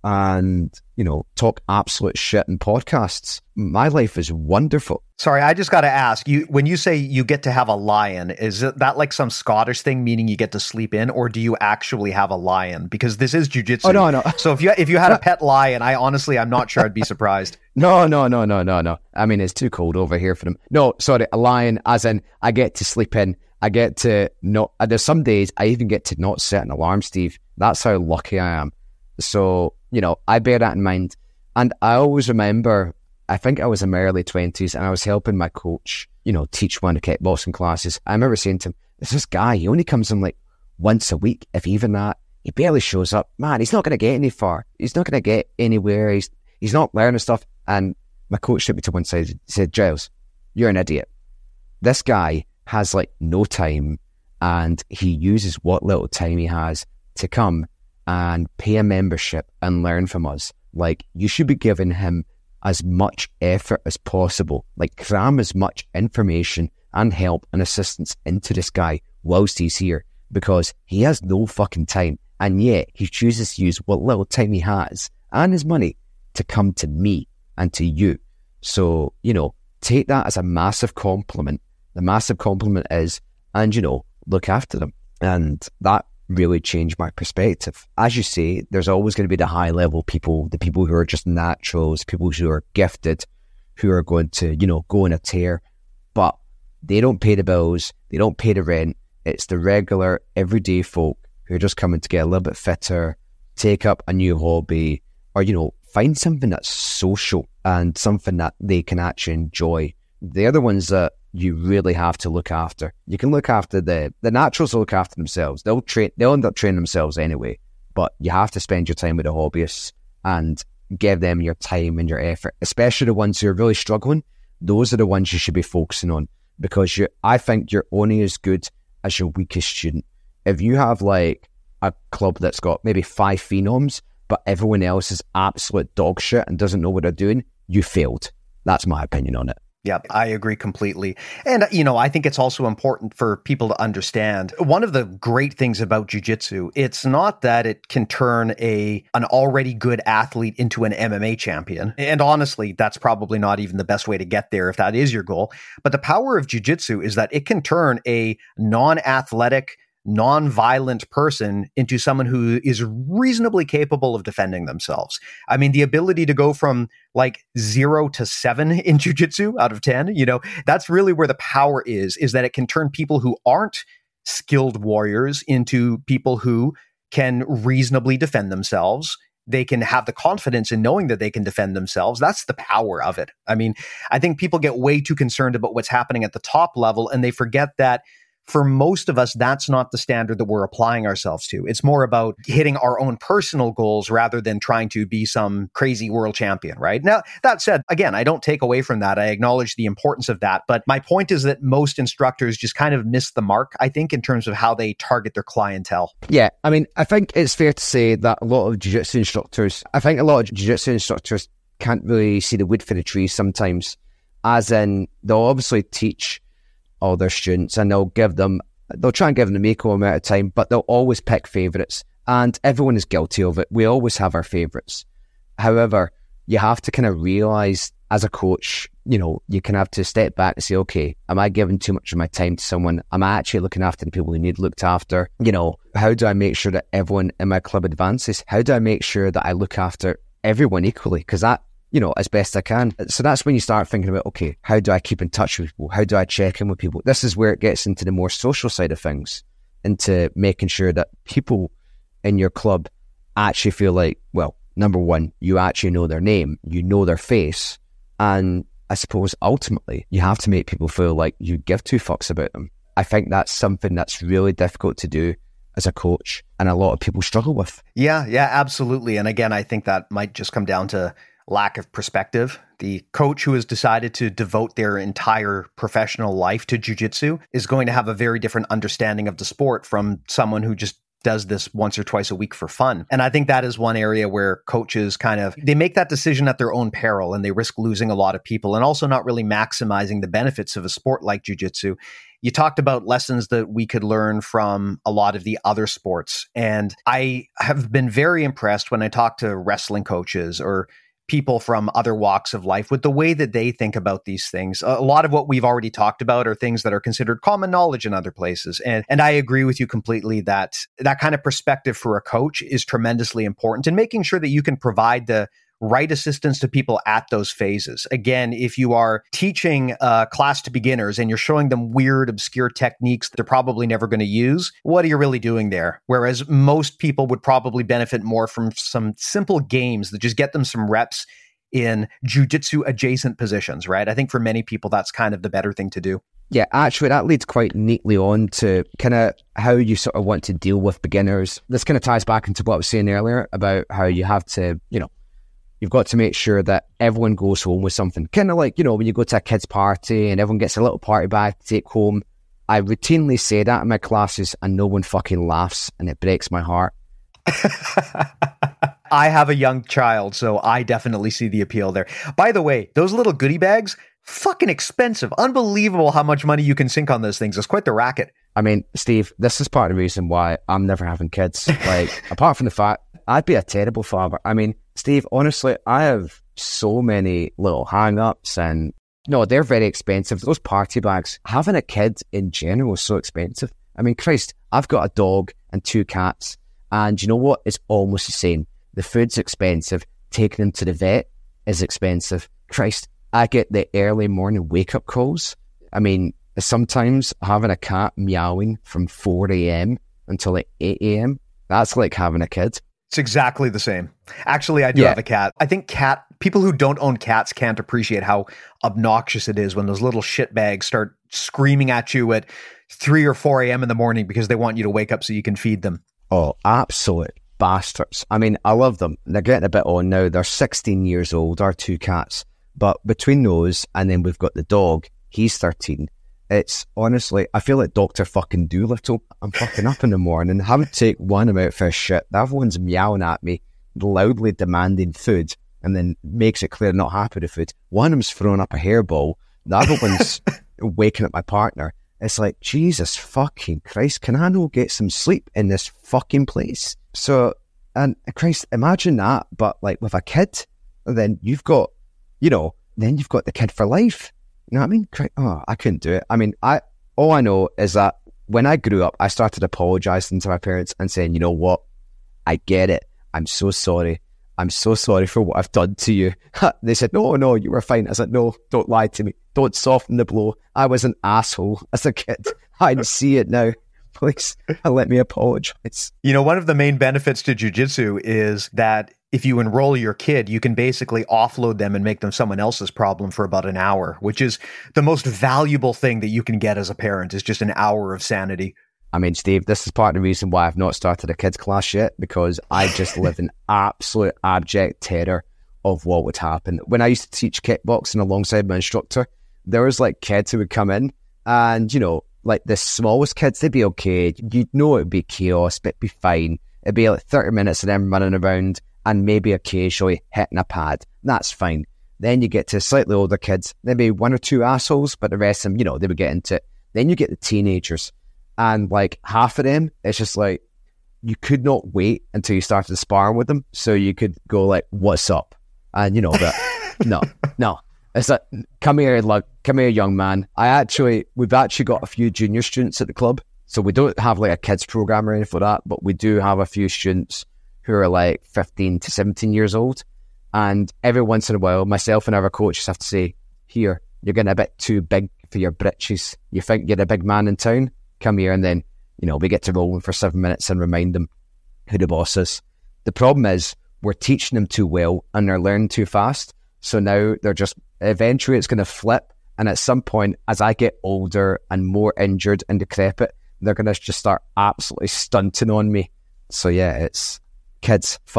and, you know, talk absolute shit in podcasts. My life is wonderful. Sorry, I just got to ask you, when you say you get to have a lion, is it that like some Scottish thing, meaning you get to sleep in, or do you actually have a lion? Because this is jiu-jitsu. Oh, no, no. So if you, if you had a pet lion, I honestly, I'm not sure I'd be surprised. No, no, no, no, no, no. I mean, it's too cold over here for them. No, sorry, a lion, as in I get to sleep in. I get to not, there's some days I even get to not set an alarm, Steve. That's how lucky I am. So, you know, I bear that in mind. And I always remember, I think I was in my early twenties and I was helping my coach, you know, teach one of the kickboxing classes. I remember saying to him, there's this guy, he only comes in like once a week, if even that. He barely shows up. Man, he's not going to get any far. He's not going to get anywhere. He's he's not learning stuff. And my coach took me to one side and said, Giles, you're an idiot. This guy has like no time, and he uses what little time he has to come and pay a membership and learn from us. Like, you should be giving him as much effort as possible, like cram as much information and help and assistance into this guy whilst he's here, because he has no fucking time, and yet he chooses to use what little time he has and his money to come to me and to you. So, you know, take that as a massive compliment. The massive compliment is, and, you know, look after them. And that really changed my perspective. As you say, there's always going to be the high level people, the people who are just naturals, people who are gifted, who are going to, you know, go on a tear, but they don't pay the bills, they don't pay the rent. It's the regular, everyday folk who are just coming to get a little bit fitter, take up a new hobby, or, you know, find something that's social and something that they can actually enjoy. They're the ones that you really have to look after. You can look after the the naturals will look after themselves. They'll train. They'll end up training themselves anyway. But you have to spend your time with the hobbyists and give them your time and your effort. Especially the ones who are really struggling. Those are the ones you should be focusing on, because you. I think you're only as good as your weakest student. If you have like a club that's got maybe five phenoms, but everyone else is absolute dog shit and doesn't know what they're doing, you failed. That's my opinion on it. Yeah, I agree completely. And, you know, I think it's also important for people to understand one of the great things about jiu-jitsu, it's not that it can turn a an already good athlete into an M M A champion. And honestly, that's probably not even the best way to get there if that is your goal. But the power of jiu-jitsu is that it can turn a non-athletic, non-violent person into someone who is reasonably capable of defending themselves. I mean, the ability to go from like zero to seven in jiu-jitsu out of ten, you know, that's really where the power is, is that it can turn people who aren't skilled warriors into people who can reasonably defend themselves. They can have the confidence in knowing that they can defend themselves. That's the power of it. I mean, I think people get way too concerned about what's happening at the top level, and they forget that for most of us, that's not the standard that we're applying ourselves to. It's more about hitting our own personal goals rather than trying to be some crazy world champion, right? Now, that said, again, I don't take away from that. I acknowledge the importance of that. But my point is that most instructors just kind of miss the mark, I think, in terms of how they target their clientele. Yeah, I mean, I think it's fair to say that a lot of jiu-jitsu instructors, I think a lot of jiu-jitsu instructors can't really see the wood for the trees sometimes, as in they'll obviously teach all their students and they'll give them, they'll try and give them the equal amount of time, but they'll always pick favourites, and everyone is guilty of it. We always have our favourites. However, you have to kind of realise as a coach, you know, you can have to step back and say, okay, am I giving too much of my time to someone? Am I actually looking after the people who need looked after? You know, how do I make sure that everyone in my club advances? How do I make sure that I look after everyone equally? Because that, you know, as best I can. So that's when you start thinking about, okay, how do I keep in touch with people? How do I check in with people? This is where it gets into the more social side of things, into making sure that people in your club actually feel like, well, number one, you actually know their name, you know their face, and I suppose ultimately you have to make people feel like you give two fucks about them. I think that's something that's really difficult to do as a coach, and a lot of people struggle with. Yeah, yeah, absolutely. And again, I think that might just come down to lack of perspective. The coach who has decided to devote their entire professional life to jiu-jitsu is going to have a very different understanding of the sport from someone who just does this once or twice a week for fun. And I think that is one area where coaches kind of, they make that decision at their own peril and they risk losing a lot of people and also not really maximizing the benefits of a sport like jiu-jitsu. You talked about lessons that we could learn from a lot of the other sports. And I have been very impressed when I talk to wrestling coaches or people from other walks of life with the way that they think about these things. A lot of what we've already talked about are things that are considered common knowledge in other places. And, and I agree with you completely that that kind of perspective for a coach is tremendously important, and making sure that you can provide the right assistance to people at those phases. Again, if you are teaching a class to beginners and you're showing them weird, obscure techniques that they're probably never going to use, what are you really doing there? Whereas most people would probably benefit more from some simple games that just get them some reps in jiu-jitsu adjacent positions, right? I think for many people, that's kind of the better thing to do. Yeah, actually, that leads quite neatly on to kind of how you sort of want to deal with beginners. This kind of ties back into what I was saying earlier about how you have to, you know, you've got to make sure that everyone goes home with something. Kind of like, you know, when you go to a kid's party and everyone gets a little party bag to take home. I routinely say that in my classes and no one fucking laughs, and it breaks my heart. I have a young child, so I definitely see the appeal there. By the way, those little goodie bags, fucking expensive. Unbelievable how much money you can sink on those things. It's quite the racket. I mean, Steve, this is part of the reason why I'm never having kids. Like, apart from the fact I'd be a terrible father. I mean, Steve, honestly, I have so many little hang-ups, and no, they're very expensive. Those party bags, having a kid in general is so expensive. I mean, Christ, I've got a dog and two cats, and you know what? It's almost the same. The food's expensive. Taking them to the vet is expensive. Christ, I get the early morning wake-up calls. I mean, sometimes having a cat meowing from four a.m. until like eight a.m., that's like having a kid. It's exactly the same. Actually, I do yeah. have a cat. I think cat people who don't own cats can't appreciate how obnoxious it is when those little shitbags start screaming at you at three or four a.m. in the morning because they want you to wake up so you can feed them. Oh, absolute bastards. I mean, I love them. They're getting a bit on now. They're sixteen years old, our two cats. But between those, and then we've got the dog, he's thirteen. It's honestly, I feel like Doctor fucking Doolittle. I'm fucking up in the morning, having to take one of them out for a shit. The other one's meowing at me, loudly demanding food, and then makes it clear not happy with food. One of them's throwing up a hairball. The other one's waking up my partner. It's like, Jesus fucking Christ, can I not get some sleep in this fucking place? So, and Christ, imagine that, but like with a kid, and then you've got, you know, then you've got the kid for life. You know what I mean? Oh, I couldn't do it. I mean, I all I know is that when I grew up, I started apologizing to my parents and saying, you know what? I get it. I'm so sorry. I'm so sorry for what I've done to you. They said, no, no, you were fine. I said, no, don't lie to me. Don't soften the blow. I was an asshole as a kid. I see it now. Please, let me apologize. You know, one of the main benefits to jiu-jitsu is that if you enroll your kid, you can basically offload them and make them someone else's problem for about an hour, which is the most valuable thing that you can get as a parent, is just an hour of sanity. I mean, Steve, this is part of the reason why I've not started a kids class yet, because I just live in absolute abject terror of what would happen. When I used to teach kickboxing alongside my instructor, there was like kids who would come in and, you know, like the smallest kids, they'd be okay. You'd know it'd be chaos, but it'd be fine. It'd be like thirty minutes of them running around and maybe occasionally hitting a pad. That's fine. Then you get to slightly older kids, maybe one or two assholes, but the rest of them, you know, they would get into it. Then you get the teenagers, and like half of them, it's just like, you could not wait until you started sparring with them so you could go like, what's up? And you know, but no, no. It's like, come here, like, come here, young man. I actually, we've actually got a few junior students at the club. So we don't have like a kids program or anything for that, but we do have a few students who are like fifteen to seventeen years old. And every once in a while, myself and our coaches have to say, here, you're getting a bit too big for your britches. You think you're a big man in town? Come here. And then, you know, we get to roll them for seven minutes and remind them who the boss is. The problem is we're teaching them too well and they're learning too fast. So now they're just, eventually it's going to flip. And at some point, as I get older and more injured and decrepit, they're going to just start absolutely stunting on me. So yeah, it's kids, fuck them.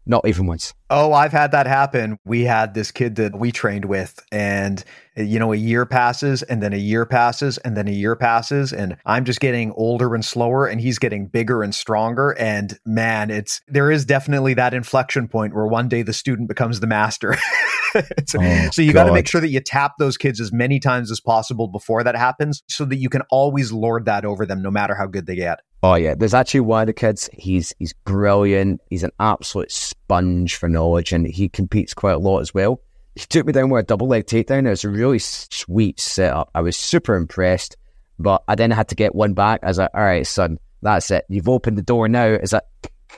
Not even once. Oh, I've had that happen. We had this kid that we trained with, and you know, a year passes and then a year passes and then a year passes, and I'm just getting older and slower and he's getting bigger and stronger. And man, it's there is definitely that inflection point where one day the student becomes the master. so, oh, so you got to make sure that you tap those kids as many times as possible before that happens so that you can always lord that over them no matter how good they get. Oh yeah, there's actually one of the kids, he's he's brilliant, he's an absolute sponge for knowledge, and he competes quite a lot as well. He took me down with a double leg takedown. It was a really sweet setup. I was super impressed, but I then had to get one back. I was like, all right, son, that's it. You've opened the door now. It's like,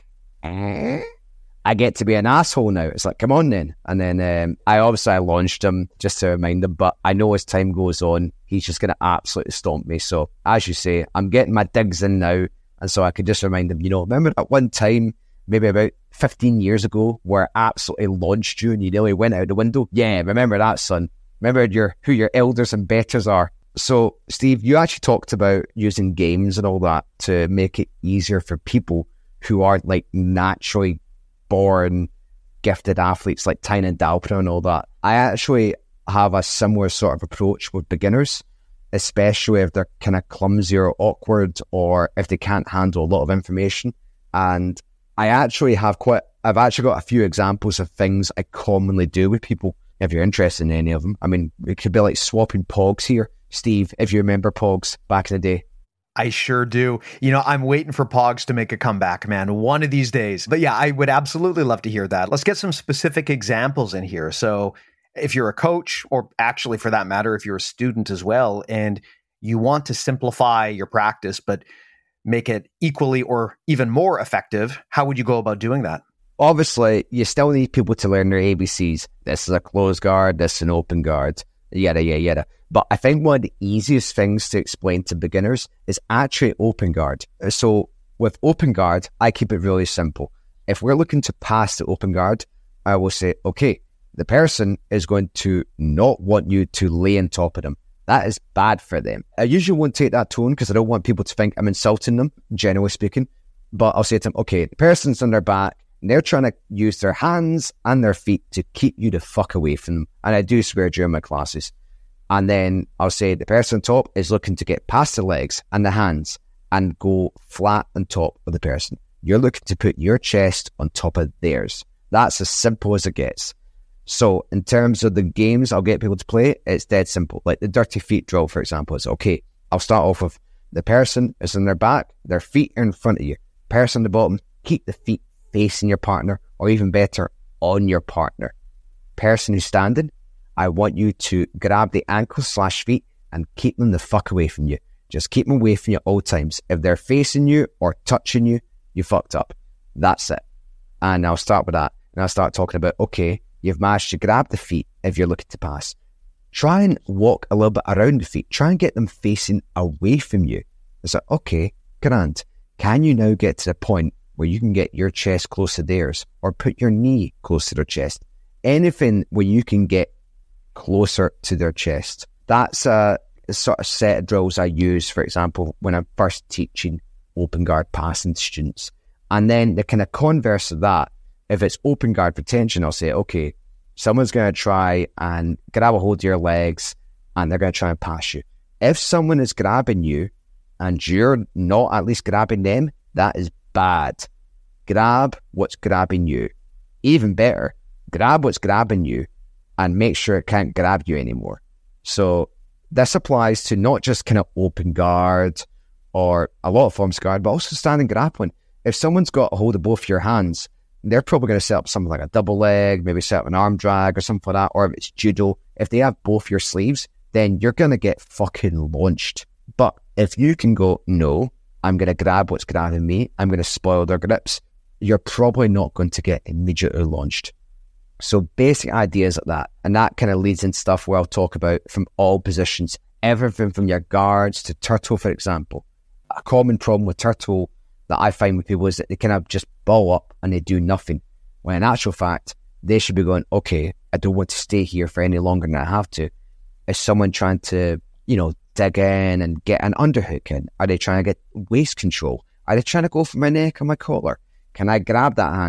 eh? I get to be an asshole now. It's like, come on then. And then um, I obviously I launched him just to remind him, but I know as time goes on, he's just going to absolutely stomp me. So as you say, I'm getting my digs in now. And so I could just remind him, you know, remember at one time, maybe about fifteen years ago, where I absolutely launched you and you nearly went out the window? Yeah, remember that, son. Remember your who your elders and betters are. So, Steve, you actually talked about using games and all that to make it easier for people who are like naturally born gifted athletes like Tynan Dalpner and all that. I actually have a similar sort of approach with beginners, especially if they're kind of clumsy or awkward or if they can't handle a lot of information. And I actually have quite, I've actually got a few examples of things I commonly do with people, if you're interested in any of them. I mean, it could be like swapping pogs here. Steve, if you remember pogs back in the day. I sure do. You know, I'm waiting for Pogs to make a comeback, man, one of these days. But yeah, I would absolutely love to hear that. Let's get some specific examples in here. So if you're a coach, or actually for that matter, if you're a student as well, and you want to simplify your practice, but make it equally or even more effective, how would you go about doing that? Obviously, you still need people to learn their A B Cs. This is a closed guard, this is an open guard, yada, yada, yada. But I think one of the easiest things to explain to beginners is actually open guard. So with open guard, I keep it really simple. If we're looking to pass the open guard, I will say, okay, the person is going to not want you to lay on top of them. That is bad for them. I usually won't take that tone because I don't want people to think I'm insulting them, generally speaking. But I'll say to them, okay, the person's on their back, and they're trying to use their hands and their feet to keep you the fuck away from them. And I do swear during my classes. And then I'll say the person on top is looking to get past the legs and the hands and go flat on top of the person. You're looking to put your chest on top of theirs. That's as simple as it gets. So in terms of the games I'll get people to play, it's dead simple. Like the dirty feet drill, for example, is okay. I'll start off with the person is on their back, their feet are in front of you. Person on the bottom, keep the feet facing your partner, or even better, on your partner. Person who's standing, I want you to grab the ankles slash feet and keep them the fuck away from you. Just keep them away from you at all times. If they're facing you or touching you, you fucked up. That's it. And I'll start with that. And I'll start talking about, okay, you've managed to grab the feet if you're looking to pass. Try and walk a little bit around the feet. Try and get them facing away from you. It's like, okay, grand. Can you now get to the point where you can get your chest close to theirs or put your knee close to their chest? Anything where you can get closer to their chest. That's a, a sort of set of drills I use, for example, when I'm first teaching open guard passing to students. And then the kind of converse of that, if it's open guard retention, I'll say, okay, someone's going to try and grab a hold of your legs and they're going to try and pass you. If someone is grabbing you and you're not at least grabbing them, that is bad. Grab what's grabbing you. Even better, grab what's grabbing you and make sure it can't grab you anymore. So this applies to not just kind of open guard or a lot of forms of guard, but also standing grappling. If someone's got a hold of both your hands, they're probably going to set up something like a double leg, maybe set up an arm drag or something like that. Or if it's judo, if they have both your sleeves, then you're going to get fucking launched. But if you can go, no, I'm going to grab what's grabbing me, I'm going to spoil their grips, you're probably not going to get immediately launched. So basic ideas like that. And that kind of leads into stuff where I'll talk about from all positions, everything from your guards to turtle, for example. A common problem with turtle that I find with people is that they kind of just ball up and they do nothing. When in actual fact, they should be going, okay, I don't want to stay here for any longer than I have to. Is someone trying to, you know, dig in and get an underhook in? Are they trying to get waist control? Are they trying to go for my neck or my collar? Can I grab that hand?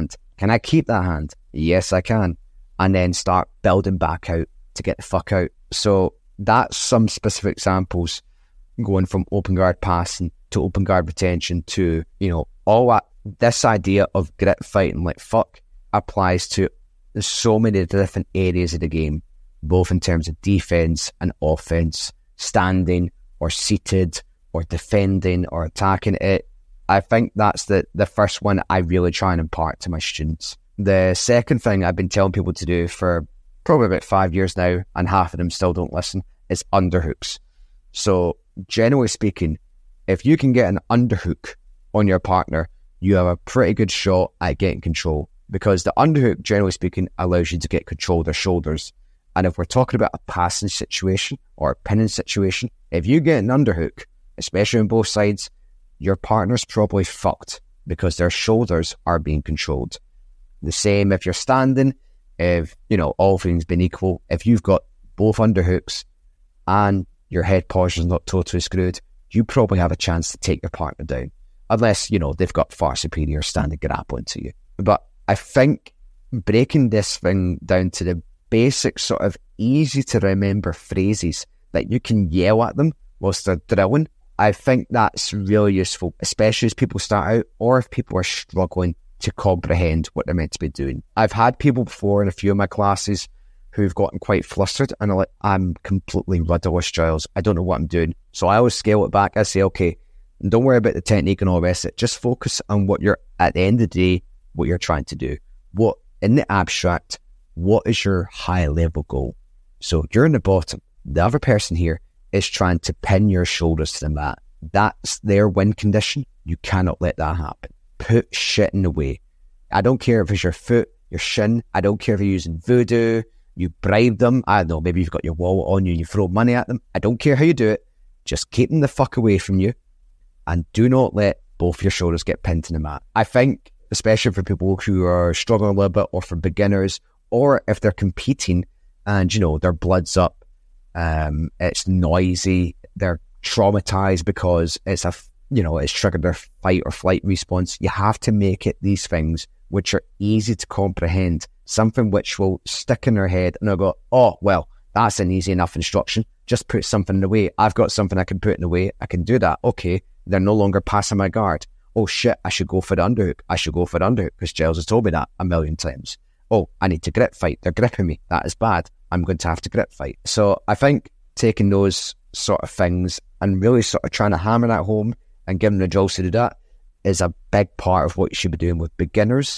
Can I keep that hand? Yes, I can. And then start building back out to get the fuck out. So that's some specific examples going from open guard passing to open guard retention to, you know, all that. This idea of grit fighting like fuck applies to so many different areas of the game, both in terms of defense and offense, standing or seated or defending or attacking it. I think that's the, the first one I really try and impart to my students. The second thing I've been telling people to do for probably about five years now, and half of them still don't listen, is underhooks. So generally speaking, if you can get an underhook on your partner, you have a pretty good shot at getting control, because the underhook, generally speaking, allows you to get control of their shoulders. And if we're talking about a passing situation or a pinning situation, if you get an underhook, especially on both sides, your partner's probably fucked because their shoulders are being controlled. The same if you're standing, if, you know, all things being equal, if you've got both underhooks and your head posture's not totally screwed, you probably have a chance to take your partner down. Unless, you know, they've got far superior standing grappling to you. But I think breaking this thing down to the basic sort of easy to remember phrases that you can yell at them whilst they're drilling, I think that's really useful, especially as people start out or if people are struggling to comprehend what they're meant to be doing. I've had people before in a few of my classes who've gotten quite flustered and are like, I'm completely rudderless, Giles. I don't know what I'm doing. So I always scale it back. I say, okay, don't worry about the technique and all the rest of it. Just focus on what you're, at the end of the day, what you're trying to do. What, in the abstract, what is your high level goal? So you're in the bottom. The other person here is trying to pin your shoulders to the mat. That's their win condition. You cannot let that happen. Put shit in the way. I don't care if it's your foot, your shin. I don't care if you're using voodoo. You bribe them. I don't know, maybe you've got your wallet on you and you throw money at them. I don't care how you do it. Just keep them the fuck away from you and do not let both your shoulders get pinned to the mat. I think, especially for people who are struggling a little bit or for beginners, or if they're competing and, you know, their blood's up, um, it's noisy, they're traumatized because it's a, you know, it's triggered their fight or flight response. You have to make it these things which are easy to comprehend, something which will stick in their head and they'll go, oh, well, that's an easy enough instruction. Just put something in the way. I've got something I can put in the way. I can do that. Okay, they're no longer passing my guard. Oh shit, I should go for the underhook. I should go for the underhook because Giles has told me that a million times. Oh, I need to grip fight. They're gripping me. That is bad. I'm going to have to grip fight. So I think taking those sort of things and really sort of trying to hammer that home and giving them the drills to do that is a big part of what you should be doing with beginners,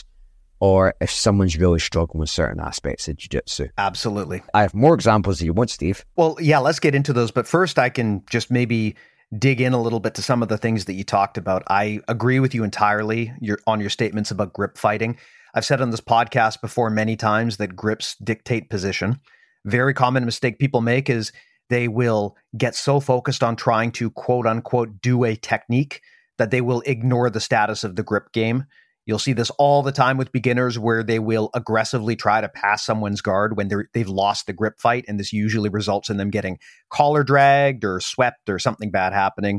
or if someone's really struggling with certain aspects of jiu-jitsu. Absolutely. I have more examples if you want, Steve. Well, yeah, let's get into those. But first, I can just maybe dig in a little bit to some of the things that you talked about. I agree with you entirely your, on your statements about grip fighting. I've said on this podcast before many times that grips dictate position. Very common mistake people make is they will get so focused on trying to quote unquote do a technique that they will ignore the status of the grip game. You'll see this all the time with beginners where they will aggressively try to pass someone's guard when they're, they've lost the grip fight. And this usually results in them getting collar dragged or swept or something bad happening.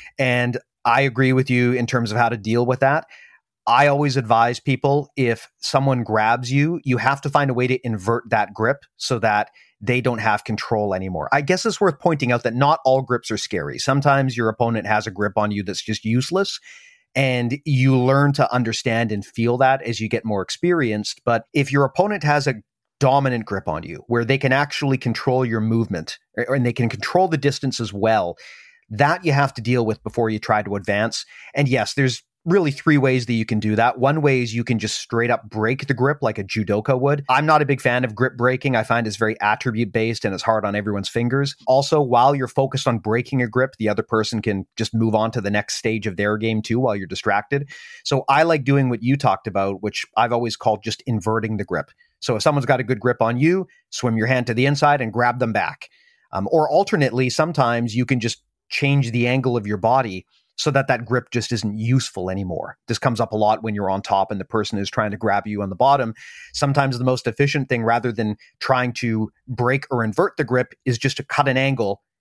And I agree with you in terms of how to deal with that. I always advise people, if someone grabs you, you have to find a way to invert that grip so that they don't have control anymore. I guess it's worth pointing out that not all grips are scary. Sometimes your opponent has a grip on you that's just useless, and you learn to understand and feel that as you get more experienced. But if your opponent has a dominant grip on you, where they can actually control your movement, or, and they can control the distance as well, that you have to deal with before you try to advance. And yes, there's really three ways that you can do that. One way is you can just straight up break the grip like a judoka would. I'm not a big fan of grip breaking. I find it's very attribute based and it's hard on everyone's fingers. Also, while you're focused on breaking a grip, the other person can just move on to the next stage of their game too while you're distracted. So I like doing what you talked about, which I've always called just inverting the grip. So if someone's got a good grip on you, swim your hand to the inside and grab them back. Um, or alternately, sometimes you can just change the angle of your body so that that grip just isn't useful anymore. This comes up a lot when you're on top and the person is trying to grab you on the bottom. Sometimes the most efficient thing, rather than trying to break or invert the grip, is just to cut an angle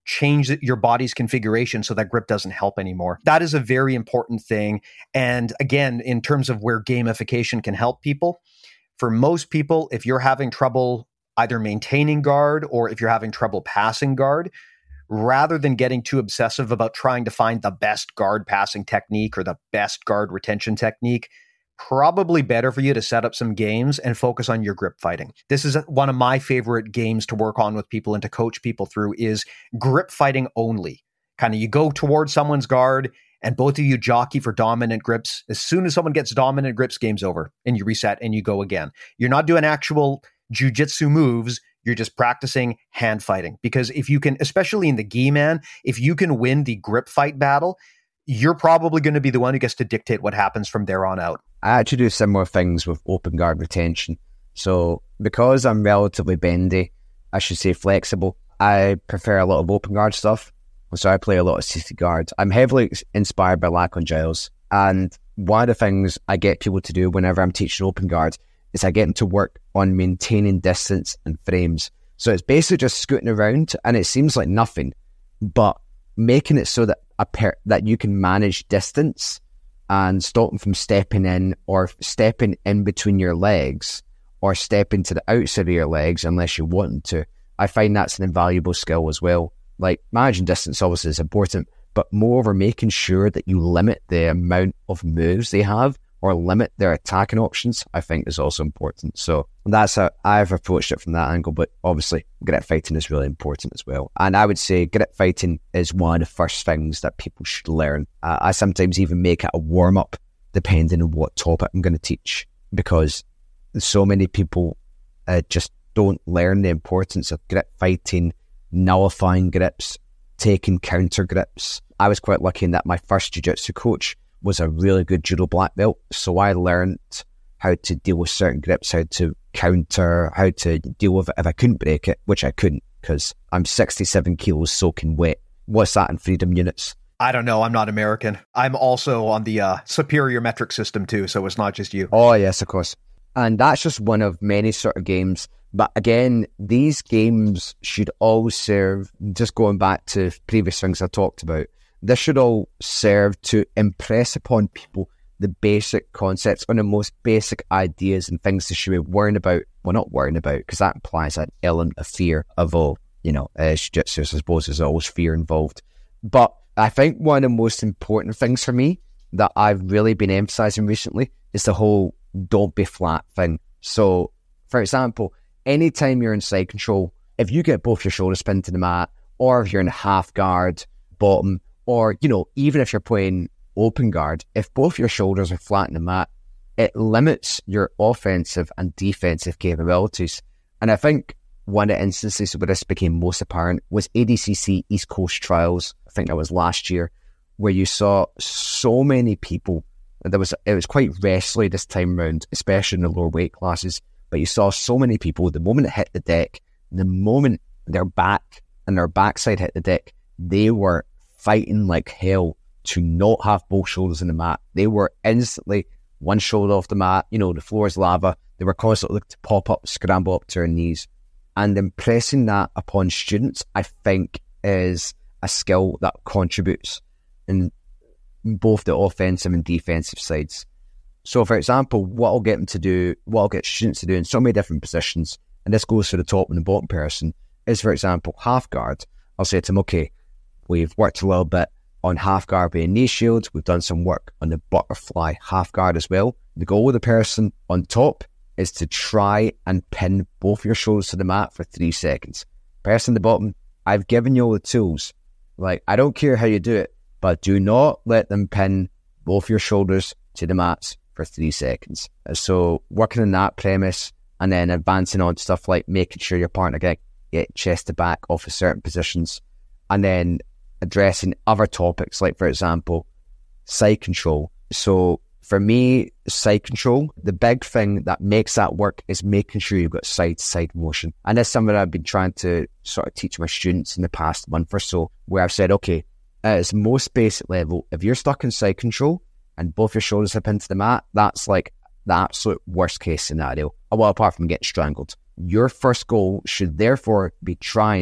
change your body's configuration so that grip doesn't help anymore. That is a very important thing. And again, in terms of where gamification can help people, for most people, if you're having trouble either maintaining guard or if you're having trouble passing guard, rather than getting too obsessive about trying to find the best guard passing technique or the best guard retention technique, probably better for you to set up some games and focus on your grip fighting. This is one of my favorite games to work on with people and to coach people through is grip fighting only. Kind of you go towards someone's guard and both of you jockey for dominant grips. As soon as someone gets dominant grips, game's over and you reset and you go again. You're not doing actual jujitsu moves. You're just practicing hand fighting, because if you can, especially in the gi, man, if you can win the grip fight battle, you're probably going to be the one who gets to dictate what happens from there on out. I actually do similar things with open guard retention. So because I'm relatively bendy, I should say flexible, I prefer a lot of open guard stuff. So I play a lot of C C guards. I'm heavily inspired by Lacon Giles. And one of the things I get people to do whenever I'm teaching open guard is I get them to work on maintaining distance and frames. So it's basically just scooting around and it seems like nothing, but making it so that a per- that you can manage distance and stop them from stepping in or stepping in between your legs or stepping to the outside of your legs unless you want them to. I find that's an invaluable skill as well. Like, managing distance obviously is important, but moreover, making sure that you limit the amount of moves they have or limit their attacking options, I think is also important. So that's how I've approached it from that angle, but obviously grip fighting is really important as well. And I would say grip fighting is one of the first things that people should learn. Uh, I sometimes even make it a warm-up depending on what topic I'm going to teach, because so many people uh, just don't learn the importance of grip fighting, nullifying grips, taking counter grips. I was quite lucky in that my first jiu-jitsu coach was a really good judo black belt, so I learned how to deal with certain grips, how to counter, how to deal with it if I couldn't break it, which I couldn't because I'm sixty-seven kilos soaking wet. What's that in freedom units? I don't know. I'm not American. I'm also on the uh, superior metric system too, so it's not just you. Oh, yes, of course. And that's just one of many sort of games. But again, these games should all serve, just going back to previous things I talked about, this should all serve to impress upon people the basic concepts or the most basic ideas and things they should be worrying about. Well, not worrying about, because that implies an element of fear of all, you know, uh, jiu-jitsu, I suppose there's always fear involved. But I think one of the most important things for me that I've really been emphasizing recently is the whole don't be flat thing. So, for example, anytime you're in side control, if you get both your shoulders pinned to the mat, or if you're in half guard, bottom, or, you know, even if you're playing open guard, if both your shoulders are flat in the mat, it limits your offensive and defensive capabilities. And I think one of the instances where this became most apparent was A D C C East Coast Trials. I think that was last year, where you saw so many people. There was it was quite wrestly this time round, especially in the lower weight classes. But you saw so many people, the moment it hit the deck, the moment their back and their backside hit the deck, they were fighting like hell to not have both shoulders in the mat. They were instantly one shoulder off the mat. You know, the floor is lava. They were constantly looking to pop up, scramble up to their knees. And impressing that upon students, I think, is a skill that contributes in both the offensive and defensive sides. So, for example, what I'll get them to do, what I'll get students to do in so many different positions, and this goes for the top and the bottom person, is, for example, half guard. I'll say to them, okay, we've worked a little bit on half guard with a knee shield. We've done some work on the butterfly half guard as well. The goal of the person on top is to try and pin both your shoulders to the mat for three seconds. Person on the bottom, I've given you all the tools. Like, I don't care how you do it, but do not let them pin both your shoulders to the mats for three seconds. So working on that premise and then advancing on stuff like making sure your partner get, get chest to back off of certain positions, and then addressing other topics like, for example, side control. So for me, side control, the big thing that makes that work is making sure you've got side-to-side motion. And that's something I've been trying to sort of teach my students in the past month or so, where I've said, okay, at its most basic level, if you're stuck in side control and both your shoulders are pinned to the mat, that's like the absolute worst case scenario. Well, apart from getting strangled. Your first goal should therefore be trying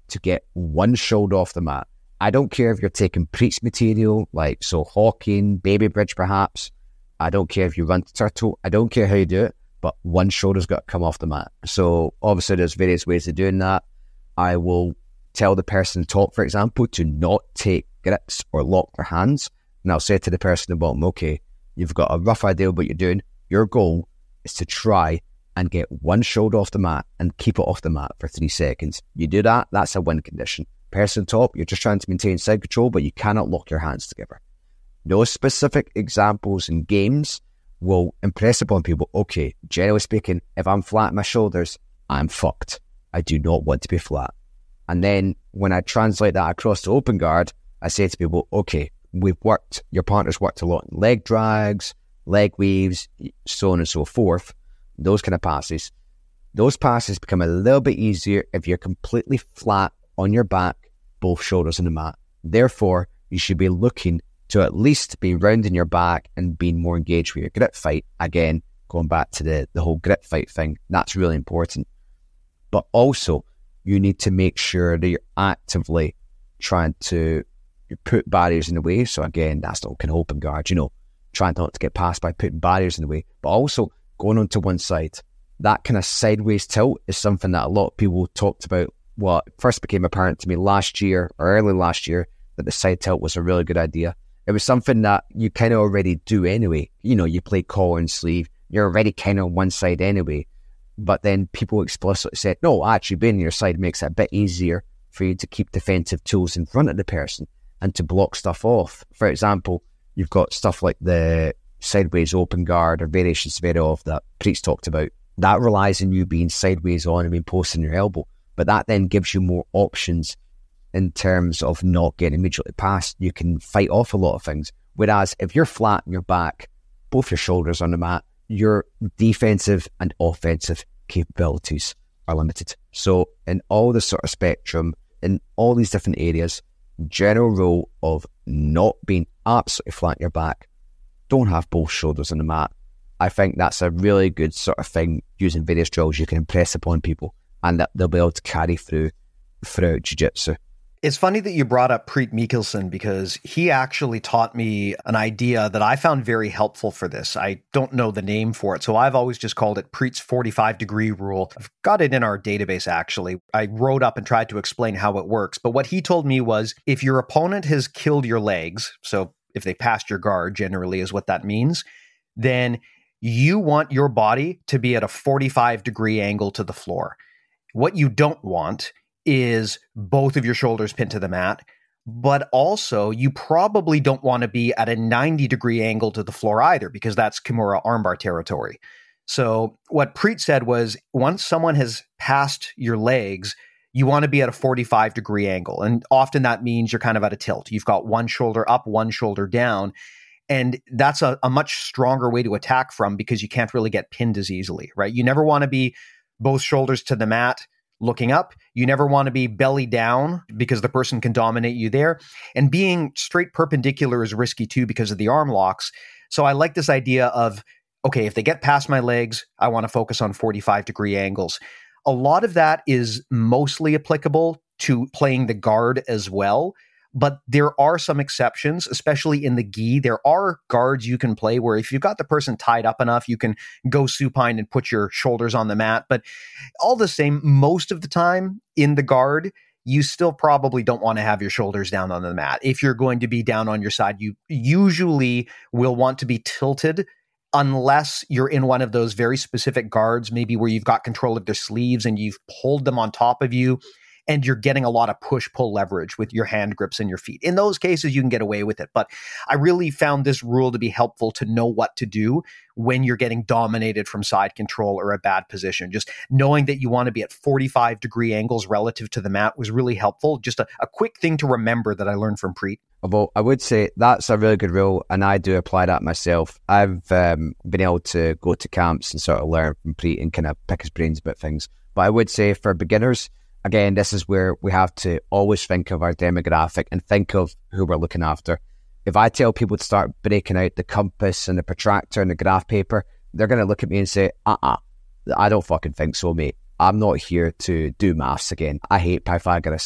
to get one shoulder off the mat. I don't care if you're taking Preet's material, like so hawking, baby bridge perhaps. I don't care if you run to turtle. I don't care how you do it, but one shoulder's got to come off the mat. So obviously there's various ways of doing that. I will tell the person top, for example, to not take grips or lock their hands. And I'll say to the person at the bottom, okay, you've got a rough idea of what you're doing. Your goal is to try and get one shoulder off the mat and keep it off the mat for three seconds. You do that, that's a win condition. Person top, you're just trying to maintain side control, but you cannot lock your hands together. No specific examples in games will impress upon people, okay, generally speaking, if I'm flat at my shoulders, I'm fucked. I do not want to be flat. And then when I translate that across to open guard, I say to people, okay, we've worked, your partner's worked a lot in leg drags, leg weaves, so on and so forth, those kind of passes. Those passes become a little bit easier if you're completely flat on your back, both shoulders on the mat. Therefore, you should be looking to at least be rounding your back and being more engaged with your grip fight. Again, going back to the, the whole grip fight thing, that's really important. But also, you need to make sure that you're actively trying to put barriers in the way. So again, that's not kind of open guard, you know, trying not to get past by putting barriers in the way, but also going onto one side. That kind of sideways tilt is something that a lot of people talked about. What first became apparent to me last year or early last year, that the side tilt was a really good idea. It was something that you kind of already do anyway. You know, you play collar and sleeve, you're already kind of on one side anyway. But then people explicitly said, no, actually being on your side makes it a bit easier for you to keep defensive tools in front of the person and to block stuff off. For example, you've got stuff like the sideways open guard or variations thereof that Preet's talked about. That relies on you being sideways on and being posting your elbow. But that then gives you more options in terms of not getting immediately past. You can fight off a lot of things. Whereas if you're flat on your back, both your shoulders on the mat, your defensive and offensive capabilities are limited. So in all the sort of spectrum, in all these different areas, general rule of not being absolutely flat on your back, don't have both shoulders on the mat. I think that's a really good sort of thing using various drills you can impress upon people and that they'll be able to carry through throughout jiu-jitsu. It's funny that you brought up Preet Mikkelsen because he actually taught me an idea that I found very helpful for this. I don't know the name for it, so I've always just called it Preet's forty-five degree rule. I've got it in our database, actually. I wrote up and tried to explain how it works, but what he told me was if your opponent has killed your legs, so if they passed your guard generally is what that means, then you want your body to be at a forty-five degree angle to the floor. What you don't want is both of your shoulders pinned to the mat, but also you probably don't want to be at a ninety degree angle to the floor either, because that's Kimura armbar territory. So what Preet said was once someone has passed your legs, you want to be at a forty-five degree angle. And often that means you're kind of at a tilt. You've got one shoulder up, one shoulder down. And that's a, a much stronger way to attack from because you can't really get pinned as easily, right? You never want to be both shoulders to the mat looking up. You never want to be belly down because the person can dominate you there. And being straight perpendicular is risky too because of the arm locks. So I like this idea of, okay, if they get past my legs, I want to focus on forty-five degree angles. A lot of that is mostly applicable to playing the guard as well. But there are some exceptions, especially in the gi. There are guards you can play where if you've got the person tied up enough, you can go supine and put your shoulders on the mat. But all the same, most of the time in the guard, you still probably don't want to have your shoulders down on the mat. If you're going to be down on your side, you usually will want to be tilted unless you're in one of those very specific guards, maybe where you've got control of their sleeves and you've pulled them on top of you. And you're getting a lot of push-pull leverage with your hand grips and your feet. In those cases, you can get away with it. But I really found this rule to be helpful to know what to do when you're getting dominated from side control or a bad position. Just knowing that you want to be at forty-five degree angles relative to the mat was really helpful. Just a, a quick thing to remember that I learned from Preet. Well, I would say that's a really good rule, and I do apply that myself. I've um, been able to go to camps and sort of learn from Preet and kind of pick his brains about things. But I would say for beginners, again, this is where we have to always think of our demographic and think of who we're looking after. If I tell people to start breaking out the compass and the protractor and the graph paper, they're going to look at me and say, uh-uh, I don't fucking think so, mate. I'm not here to do maths again. I hate Pythagoras.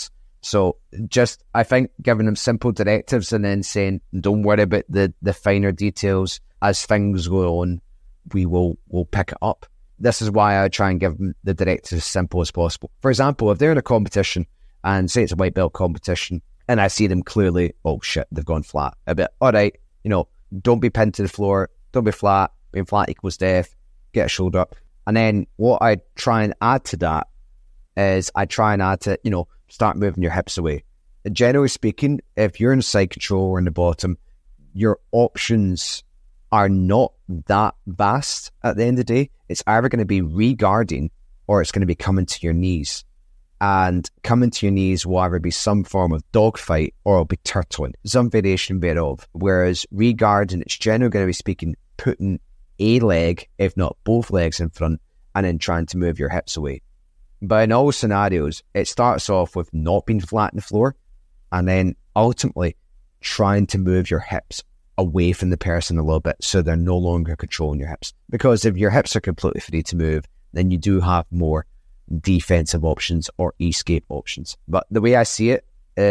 So just, I think, giving them simple directives and then saying, don't worry about the, the finer details. As things go on, we will we'll pick it up. This is why I try and give them the directives as simple as possible. For example, if they're in a competition, and say it's a white belt competition, and I see them clearly, oh shit, they've gone flat. A bit, all right, you know, don't be pinned to the floor, don't be flat, being flat equals death, get a shoulder up. And then what I try and add to that is I try and add to, you know, start moving your hips away. Generally speaking, if you're in side control or in the bottom, your options are not that vast at the end of the day. It's either going to be re-guarding or it's going to be coming to your knees. And coming to your knees will either be some form of dogfight or it'll be turtling, some variation thereof. Whereas re-guarding, it's generally going to be speaking, putting a leg, if not both legs in front, and then trying to move your hips away. But in all scenarios, it starts off with not being flat on the floor and then ultimately trying to move your hips away from the person a little bit so they're no longer controlling your hips. Because if your hips are completely free to move, then you do have more defensive options or escape options. But the way I see it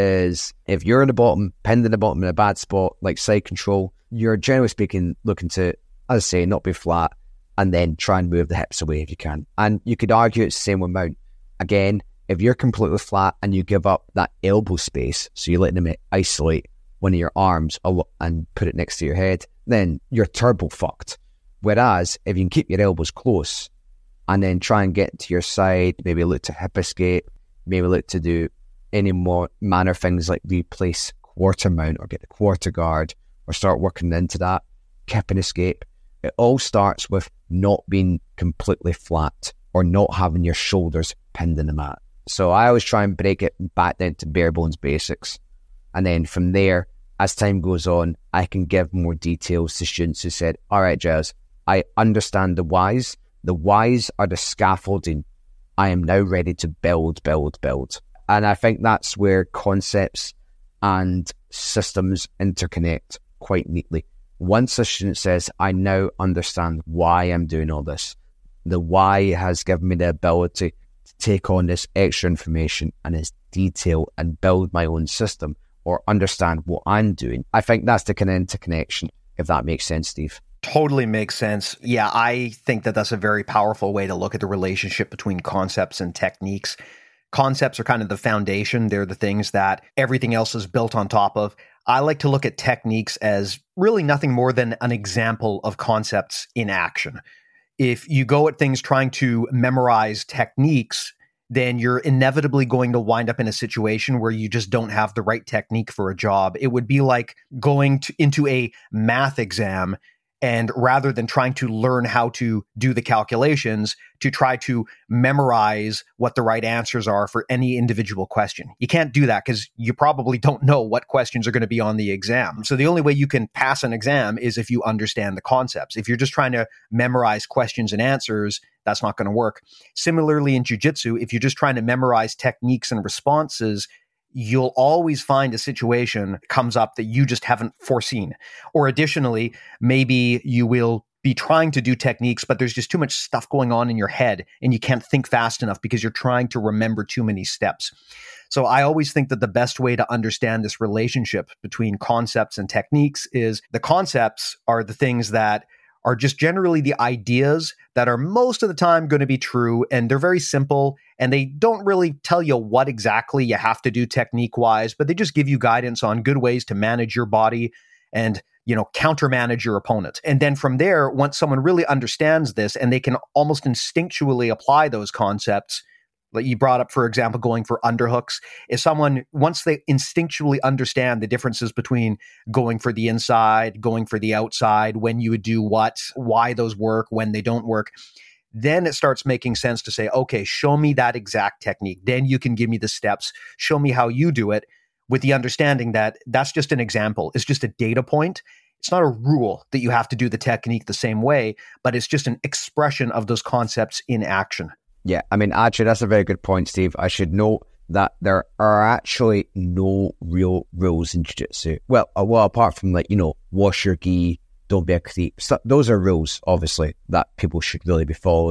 is if you're in the bottom, pinned in the bottom in a bad spot, like side control, you're generally speaking looking to, as I say, not be flat and then try and move the hips away if you can. And you could argue it's the same with mount. Again, if you're completely flat and you give up that elbow space, so you're letting them isolate one of your arms and put it next to your head, then you're turbo fucked. Whereas if you can keep your elbows close and then try and get to your side, maybe look to hip escape, maybe look to do any more manner things like replace quarter mount or get the quarter guard or start working into that, kip and escape. It all starts with not being completely flat or not having your shoulders pinned in the mat. So I always try and break it back down to bare bones basics. And then from there, as time goes on, I can give more details to students who said, all right, Giles, I understand the whys. The whys are the scaffolding. I am now ready to build, build, build. And I think that's where concepts and systems interconnect quite neatly. Once a student says, I now understand why I'm doing all this, the why has given me the ability to take on this extra information and its detail and build my own system or understand what I'm doing. I think that's the kind of interconnection, if that makes sense, Steve. Totally makes sense. Yeah, I think that that's a very powerful way to look at the relationship between concepts and techniques. Concepts are kind of the foundation. They're the things that everything else is built on top of. I like to look at techniques as really nothing more than an example of concepts in action. If you go at things trying to memorize techniques, then you're inevitably going to wind up in a situation where you just don't have the right technique for a job. It would be like going to, into a math exam, and rather than trying to learn how to do the calculations, to try to memorize what the right answers are for any individual question. You can't do that because you probably don't know what questions are going to be on the exam. So the only way you can pass an exam is if you understand the concepts. If you're just trying to memorize questions and answers, that's not going to work. Similarly, in jiu-jitsu, if you're just trying to memorize techniques and responses, you'll always find a situation comes up that you just haven't foreseen. Or additionally, maybe you will be trying to do techniques, but there's just too much stuff going on in your head and you can't think fast enough because you're trying to remember too many steps. So I always think that the best way to understand this relationship between concepts and techniques is the concepts are the things that are just generally the ideas that are most of the time going to be true, and they're very simple, and they don't really tell you what exactly you have to do technique-wise, but they just give you guidance on good ways to manage your body and, you know, counter-manage your opponent. And then from there, once someone really understands this and they can almost instinctually apply those concepts, like you brought up, for example, going for underhooks, is someone, once they instinctually understand the differences between going for the inside, going for the outside, when you would do what, why those work, when they don't work, then it starts making sense to say, okay, show me that exact technique. Then you can give me the steps, show me how you do it, with the understanding that that's just an example. It's just a data point. It's not a rule that you have to do the technique the same way, but it's just an expression of those concepts in action. Yeah, I mean, actually, that's a very good point, Steve. I should note that there are actually no real rules in jiu-jitsu. Well, uh, well, apart from, like, you know, wash your gi, don't be a creep. So those are rules, obviously, that people should really be following.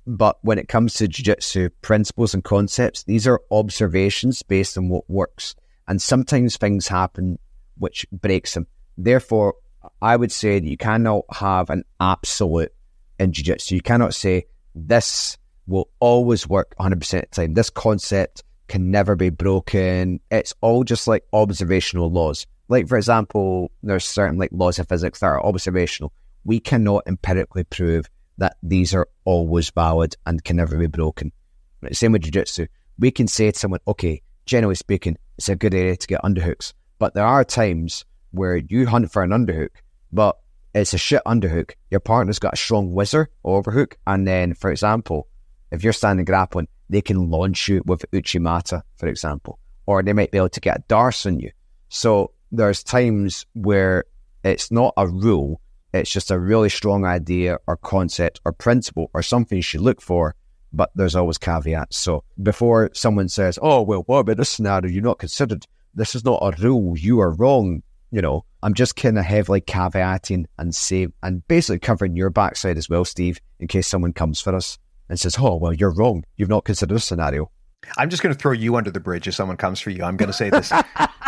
But when it comes to jiu-jitsu principles and concepts, these are observations based on what works. And sometimes things happen which breaks them. Therefore, I would say that you cannot have an absolute in jiu-jitsu. You cannot say this will always work one hundred percent of the time. This concept can never be broken. It's all just like observational laws. Like, for example, there's certain like laws of physics that are observational. We cannot empirically prove that these are always valid and can never be broken. Same with jiu-jitsu. We can say to someone, okay, generally speaking, it's a good area to get underhooks. But there are times where you hunt for an underhook, but it's a shit underhook. Your partner's got a strong whizzer or overhook. And then, for example, if you're standing grappling, they can launch you with Uchimata, for example. Or they might be able to get a Darce on you. So there's times where it's not a rule, it's just a really strong idea or concept or principle or something you should look for, but there's always caveats. So before someone says, oh, well, what about this scenario you're not considered? This is not a rule, you are wrong. You know, I'm just kind of heavily caveating and say, and basically covering your backside as well, Steve, in case someone comes for us and says, oh, well, you're wrong. You've not considered this scenario. I'm just going to throw you under the bridge if someone comes for you. I'm going to say this.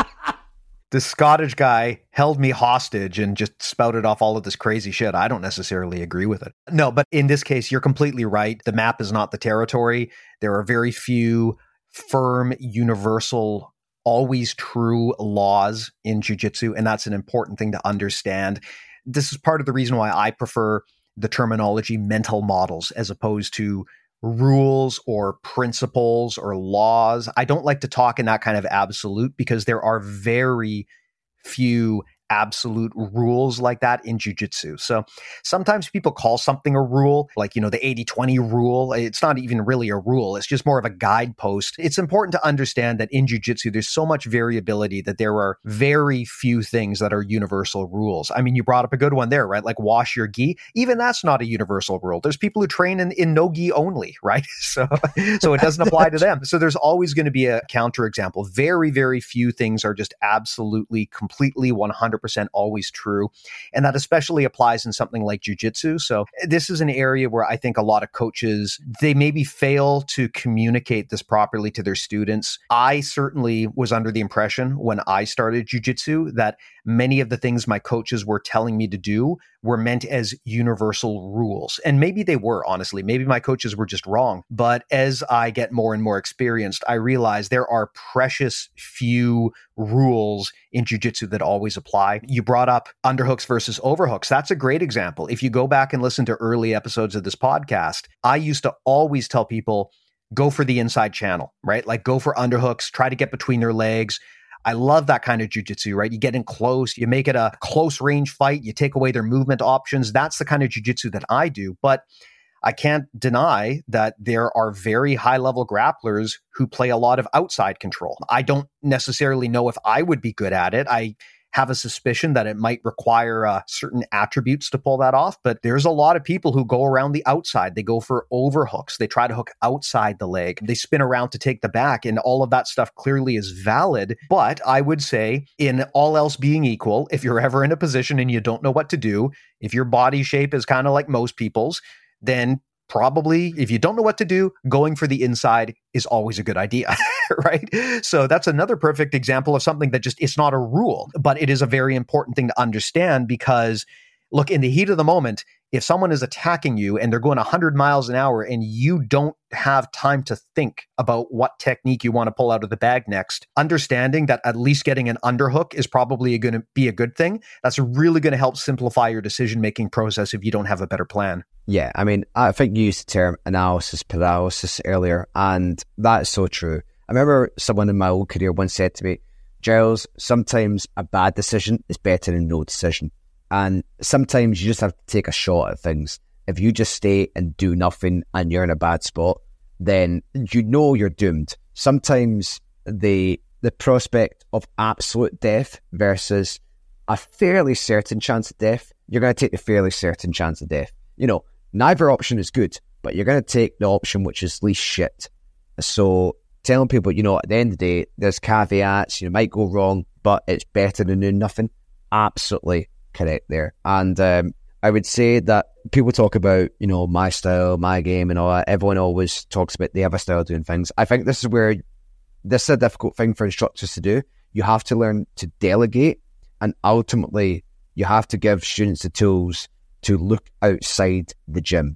This Scottish guy held me hostage and just spouted off all of this crazy shit. I don't necessarily agree with it. No, but in this case, you're completely right. The map is not the territory. There are very few firm, universal, always true laws in jiu-jitsu, and that's an important thing to understand. This is part of the reason why I prefer the terminology mental models as opposed to rules or principles or laws. I don't like to talk in that kind of absolute because there are very few absolute rules like that in jiu-jitsu. So sometimes people call something a rule, like, you know, the eighty twenty rule. It's not even really a rule. It's just more of a guidepost. It's important to understand that in jiu-jitsu, there's so much variability that there are very few things that are universal rules. I mean, you brought up a good one there, right? Like wash your gi. Even that's not a universal rule. There's people who train in, in no gi only, right? So, so it doesn't apply to them. So there's always going to be a counterexample. Very, very few things are just absolutely, completely, one hundred percent always true. And that especially applies in something like jiu-jitsu. So this is an area where I think a lot of coaches, they maybe fail to communicate this properly to their students. I certainly was under the impression when I started jiu-jitsu that many of the things my coaches were telling me to do were meant as universal rules. And maybe they were, honestly. Maybe my coaches were just wrong. But as I get more and more experienced, I realize there are precious few rules in jiu-jitsu that always apply. You brought up underhooks versus overhooks. That's a great example. If you go back and listen to early episodes of this podcast, I used to always tell people, go for the inside channel, right? Like go for underhooks, try to get between their legs. I love that kind of jiu-jitsu, right? You get in close, you make it a close range fight, you take away their movement options. That's the kind of jiu-jitsu that I do. But I can't deny that there are very high-level grapplers who play a lot of outside control. I don't necessarily know if I would be good at it. I have a suspicion that it might require uh, certain attributes to pull that off, but there's a lot of people who go around the outside. They go for overhooks. They try to hook outside the leg. They spin around to take the back, and all of that stuff clearly is valid. But I would say, in all else being equal, if you're ever in a position and you don't know what to do, if your body shape is kind of like most people's, then probably, if you don't know what to do, going for the inside is always a good idea, right? So that's another perfect example of something that just, it's not a rule, but it is a very important thing to understand because, look, in the heat of the moment, if someone is attacking you and they're going one hundred miles an hour and you don't have time to think about what technique you want to pull out of the bag next, understanding that at least getting an underhook is probably going to be a good thing, that's really going to help simplify your decision-making process if you don't have a better plan. Yeah, I mean, I think you used the term analysis paralysis earlier, and that is so true. I remember someone in my old career once said to me, Giles, sometimes a bad decision is better than no decision. And sometimes you just have to take a shot at things. If you just stay and do nothing and you're in a bad spot, then you know you're doomed. Sometimes the the prospect of absolute death versus a fairly certain chance of death, you're going to take the fairly certain chance of death. You know, neither option is good, but you're going to take the option which is least shit. So telling people, you know, at the end of the day, there's caveats, you might go wrong, but it's better than doing nothing. Absolutely correct there. And um, I would say that people talk about, you know, my style, my game and all that. Everyone always talks about they have a style of doing things. I think this is where, this is a difficult thing for instructors to do. You have to learn to delegate, and ultimately you have to give students the tools to look outside the gym.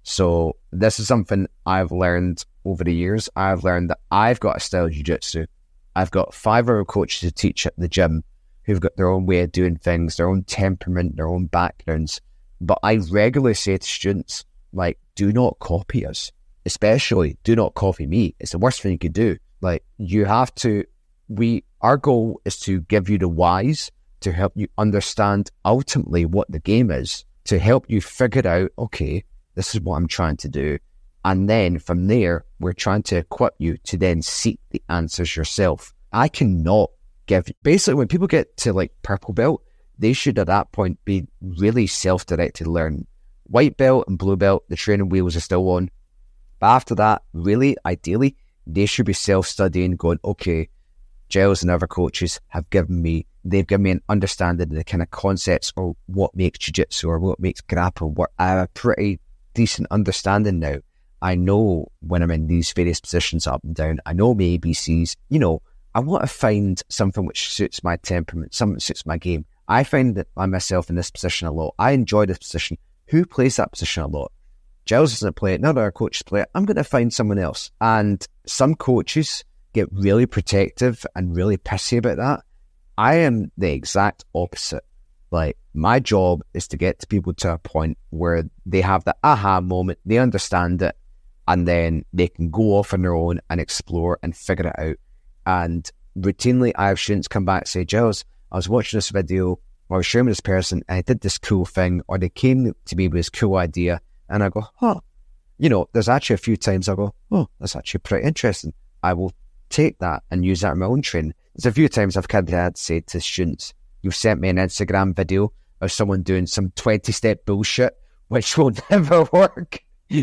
So this is something I've learned over the years. I've learned that I've got a style of jiu-jitsu. I've got five other coaches to teach at the gym who've got their own way of doing things, their own temperament, their own backgrounds. But I regularly say to students, like, do not copy us. Especially, do not copy me. It's the worst thing you could do. Like, you have to, we, our goal is to give you the whys to help you understand ultimately what the game is, to help you figure out, okay, this is what I'm trying to do. And then from there, we're trying to equip you to then seek the answers yourself. I cannot give, basically when people get to like purple belt, they should at that point be really self-directed learning. White belt and blue belt, the training wheels are still on. But after that, really, ideally, they should be self-studying, going, okay, Giles and other coaches have given me, they've given me an understanding of the kind of concepts or what makes jiu-jitsu or what makes grapple work. I have a pretty decent understanding now. I know when I'm in these various positions up and down, I know my A B Cs, you know, I want to find something which suits my temperament, something that suits my game. I find that I myself in this position a lot. I enjoy this position. Who plays that position a lot? Giles doesn't play it, none of our coaches play it. I'm going to find someone else. And some coaches get really protective and really pissy about that. I am the exact opposite. Like, my job is to get to people to a point where they have the aha moment, they understand it, and then they can go off on their own and explore and figure it out. And routinely, I have students come back and say, Giles, I was watching this video, or I was sharing with this person, and I did this cool thing, or they came to me with this cool idea, and I go, huh. You know, there's actually a few times I go, oh, that's actually pretty interesting. I will take that and use that in my own training. There's a few times I've kind of had to say to students, you've sent me an Instagram video of someone doing some twenty-step bullshit, which will never work.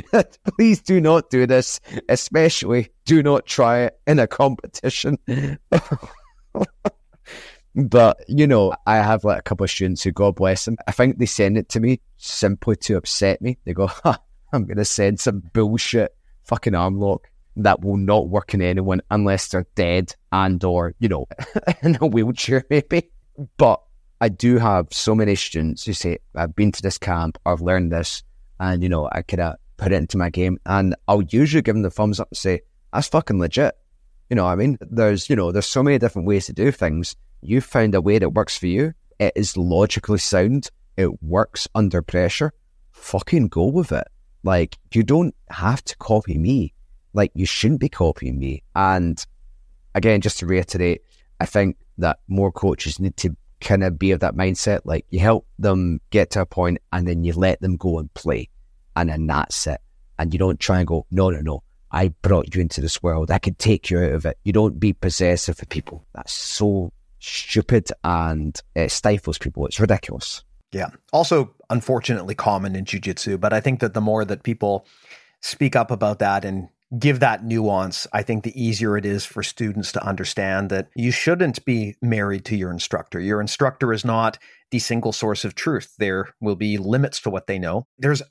Please do not do this, especially do not try it in a competition. But, you know, I have like a couple of students who, God bless them, I think they send it to me simply to upset me. They go, ha, I'm going to send some bullshit fucking arm lock that will not work in anyone unless they're dead and or, you know, in a wheelchair maybe. But I do have so many students who say, I've been to this camp, I've learned this, and, you know, I could have put it into my game. And I'll usually give them the thumbs up and say, that's fucking legit. You know what I mean? There's, you know, there's so many different ways to do things. You found a way that works for you. It is logically sound. It works under pressure. Fucking go with it. Like, you don't have to copy me. Like, you shouldn't be copying me. And again, just to reiterate, I think that more coaches need to kind of be of that mindset. Like, you help them get to a point and then you let them go and play. And then that's it. And you don't try and go, no, no, no. I brought you into this world. I could take you out of it. You don't be possessive of people. That's so stupid and it stifles people. It's ridiculous. Yeah. Also, unfortunately, common in jiu-jitsu. But I think that the more that people speak up about that and give that nuance, I think the easier it is for students to understand that you shouldn't be married to your instructor. Your instructor is not the single source of truth. There will be limits to what they know. There's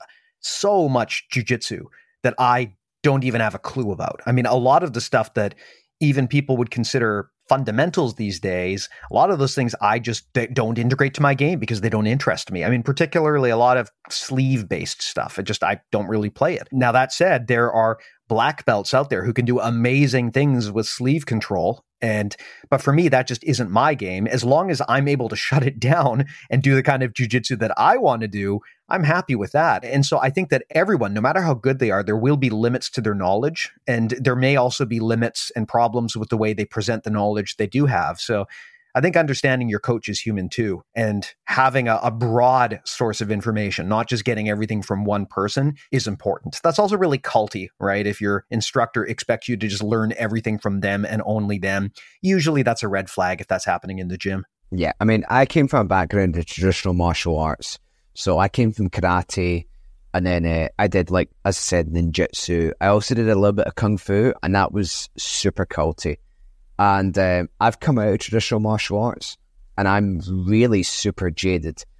so much jiu-jitsu that I don't even have a clue about. I mean, a lot of the stuff that even people would consider fundamentals these days, a lot of those things I just don't integrate to my game because they don't interest me. I mean, particularly a lot of sleeve-based stuff. I just, I don't really play it. Now, that said, there are black belts out there who can do amazing things with sleeve control. And, but for me, that just isn't my game. As long as I'm able to shut it down and do the kind of jiu-jitsu that I want to do, I'm happy with that. And so I think that everyone, no matter how good they are, there will be limits to their knowledge. And there may also be limits and problems with the way they present the knowledge they do have. So I think understanding your coach is human too, and having a, a broad source of information, not just getting everything from one person, is important. That's also really culty, right? If your instructor expects you to just learn everything from them and only them, usually that's a red flag if that's happening in the gym. Yeah, I mean, I came from a background of traditional martial arts. So I came from karate, and then uh, I did, like, as I said, ninjutsu. I also did a little bit of kung fu, and that was super culty. And um, I've come out of traditional martial arts, and I'm really super jaded.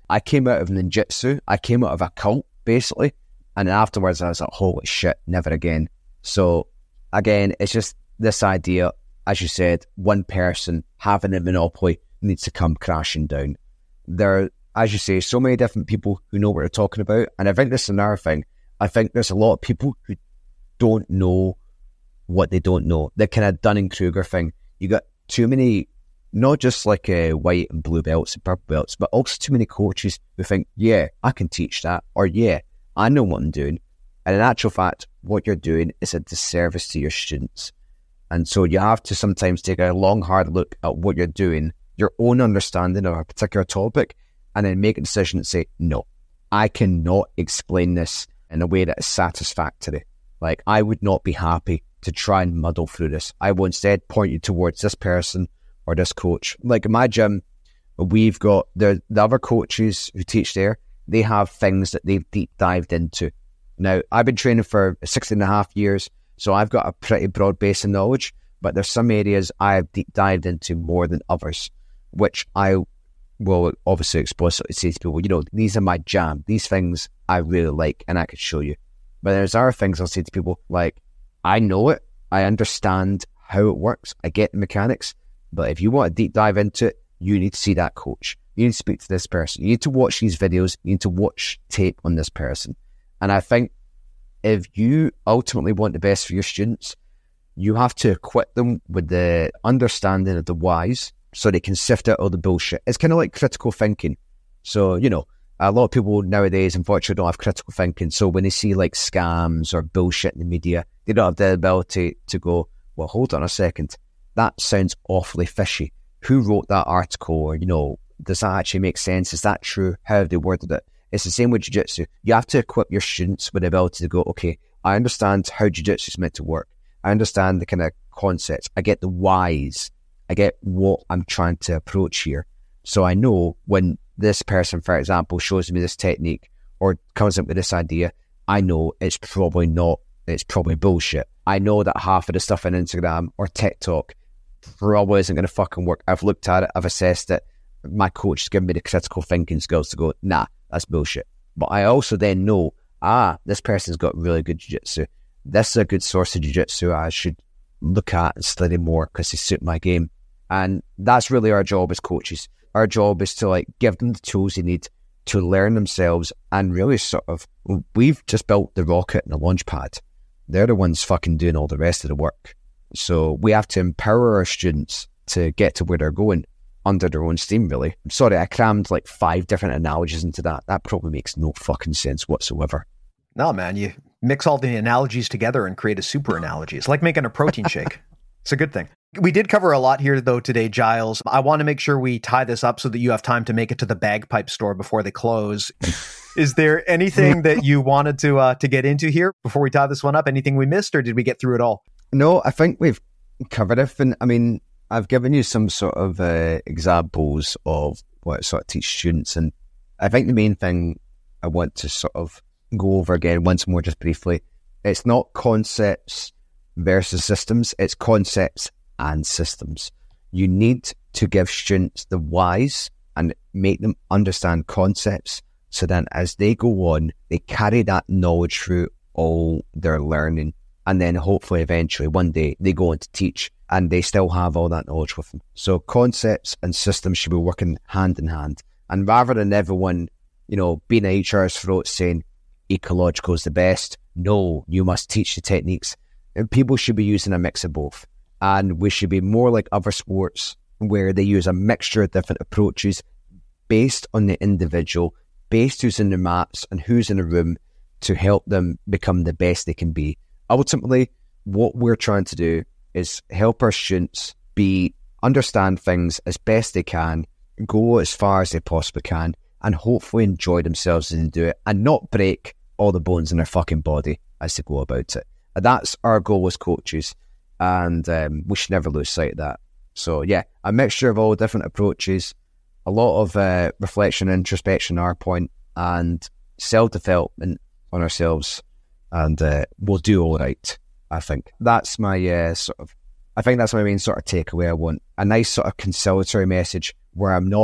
I came out of ninjutsu. I came out of a cult, basically. And then afterwards, I was like, holy shit, never again. So, again, it's just this idea, as you said, one person having a monopoly needs to come crashing down. There are, as you say, so many different people who know what they're talking about. And I think this is another thing. I think there's a lot of people who don't know what they don't know. The kind of Dunning-Kruger thing. You got too many, not just like uh, white and blue belts and purple belts, but also too many coaches who think, yeah, I can teach that, or yeah, I know what I'm doing. And in actual fact, what you're doing is a disservice to your students. And so you have to sometimes take a long, hard look at what you're doing, your own understanding of a particular topic, and then make a decision and say, no, I cannot explain this in a way that is satisfactory. Like, I would not be happy to try and muddle through this. I will instead point you towards this person or this coach. Like in my gym, we've got the, the other coaches who teach there, they have things that they've deep dived into. Now, I've been training for sixteen and a half years, so I've got a pretty broad base of knowledge, but there's some areas I have deep dived into more than others, which I will obviously explicitly say to people, you know, these are my jam. These things I really like and I could show you. But there's other things I'll say to people like, I know it, I understand how it works, I get the mechanics, but if you want to deep dive into it, you need to see that coach. You need to speak to this person. You need to watch these videos. You need to watch tape on this person. And I think if you ultimately want the best for your students, you have to equip them with the understanding of the whys so they can sift out all the bullshit. It's kind of like critical thinking. So, you know, a lot of people nowadays, unfortunately, don't have critical thinking. So when they see like scams or bullshit in the media, they don't have the ability to go, well, hold on a second. That sounds awfully fishy. Who wrote that article? Or, you know, does that actually make sense? Is that true? How have they worded it? It's the same with jiu-jitsu. You have to equip your students with the ability to go, okay, I understand how jiu-jitsu is meant to work. I understand the kind of concepts. I get the whys. I get what I'm trying to approach here. So I know when this person, for example, shows me this technique or comes up with this idea, I know it's probably not, it's probably bullshit. I know that half of the stuff on Instagram or TikTok probably isn't going to fucking work. I've looked at it, I've assessed it. My coach has given me the critical thinking skills to go, nah, that's bullshit. But I also then know, ah, this person's got really good jiu-jitsu. This is a good source of jiu-jitsu I should look at and study more because they suit my game. And that's really our job as coaches. Our job is to like give them the tools they need to learn themselves and really sort of, we've just built the rocket and the launch pad. They're the ones fucking doing all the rest of the work. So we have to empower our students to get to where they're going under their own steam, really. I'm sorry, I crammed like five different analogies into that. That probably makes no fucking sense whatsoever. No, man, you mix all the analogies together and create a super analogy. It's like making a protein shake. It's a good thing. We did cover a lot here, though, today, Giles. I want to make sure we tie this up so that you have time to make it to the bagpipe store before they close. Is there anything that you wanted to uh, to get into here before we tie this one up? Anything we missed, or did we get through it all? No, I think we've covered everything. I mean, I've given you some sort of uh, examples of what I sort of teach students, and I think the main thing I want to sort of go over again once more, just briefly, it's not concepts versus systems, it's concepts and systems. You need to give students the whys and make them understand concepts so then as they go on, they carry that knowledge through all their learning. And then hopefully eventually one day they go on to teach and they still have all that knowledge with them. So concepts and systems should be working hand in hand. And rather than everyone, you know, being at each other's throats saying ecological is the best, no, you must teach the techniques. And people should be using a mix of both. And we should be more like other sports where they use a mixture of different approaches based on the individual, based who's in the mats and who's in the room to help them become the best they can be. Ultimately, what we're trying to do is help our students be understand things as best they can, go as far as they possibly can, and hopefully enjoy themselves as they do it, and not break all the bones in their fucking body as they go about it. And that's our goal as coaches, and um, we should never lose sight of that. So yeah, a mixture of all different approaches, a lot of uh, reflection and introspection on our point, and self-development on ourselves, and uh, we'll do all right, I think. That's my uh, sort of, I think that's my main sort of takeaway. I want a nice sort of conciliatory message where I'm not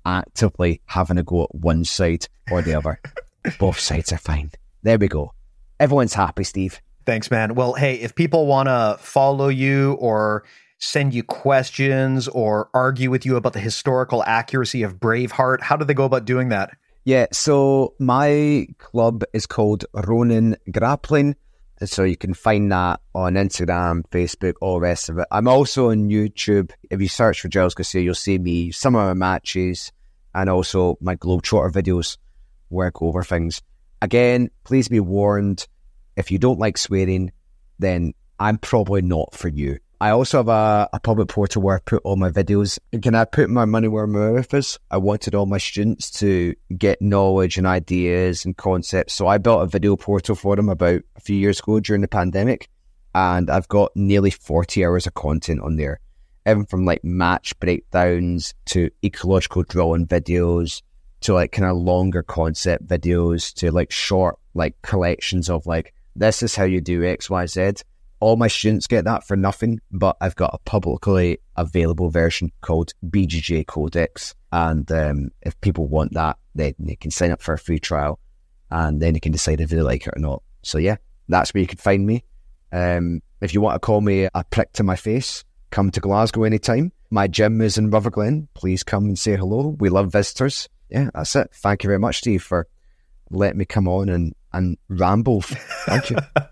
actively having a go at one side or the other. Both sides are fine. There we go. Everyone's happy, Steve. Thanks, man. Well, hey, if people want to follow you or send you questions or argue with you about the historical accuracy of Braveheart, how do they go about doing that? Yeah, so my club is called Ronin Grappling. So you can find that on Instagram, Facebook, all the rest of it. I'm also on YouTube. If you search for Giles Garcia, you'll see me, some of my matches, and also my Globetrotter videos where I go over things. Again, please be warned, if you don't like swearing, then I'm probably not for you. I also have a, a public portal where I put all my videos. Can I put my money where my mouth is? I wanted all my students to get knowledge and ideas and concepts. So I built a video portal for them about a few years ago during the pandemic. And I've got nearly forty hours of content on there. Everything from like match breakdowns to ecological drawing videos to like kind of longer concept videos to like short like collections of like, this is how you do X, Y, Z. All my students get that for nothing, but I've got a publicly available version called B J J Codex. And um, if people want that, then they can sign up for a free trial and then you can decide if they like it or not. So yeah, that's where you can find me. Um, if you want to call me a prick to my face, come to Glasgow anytime. My gym is in Rutherglen. Please come and say hello. We love visitors. Yeah, that's it. Thank you very much, Steve, for letting me come on and, and ramble. Thank you.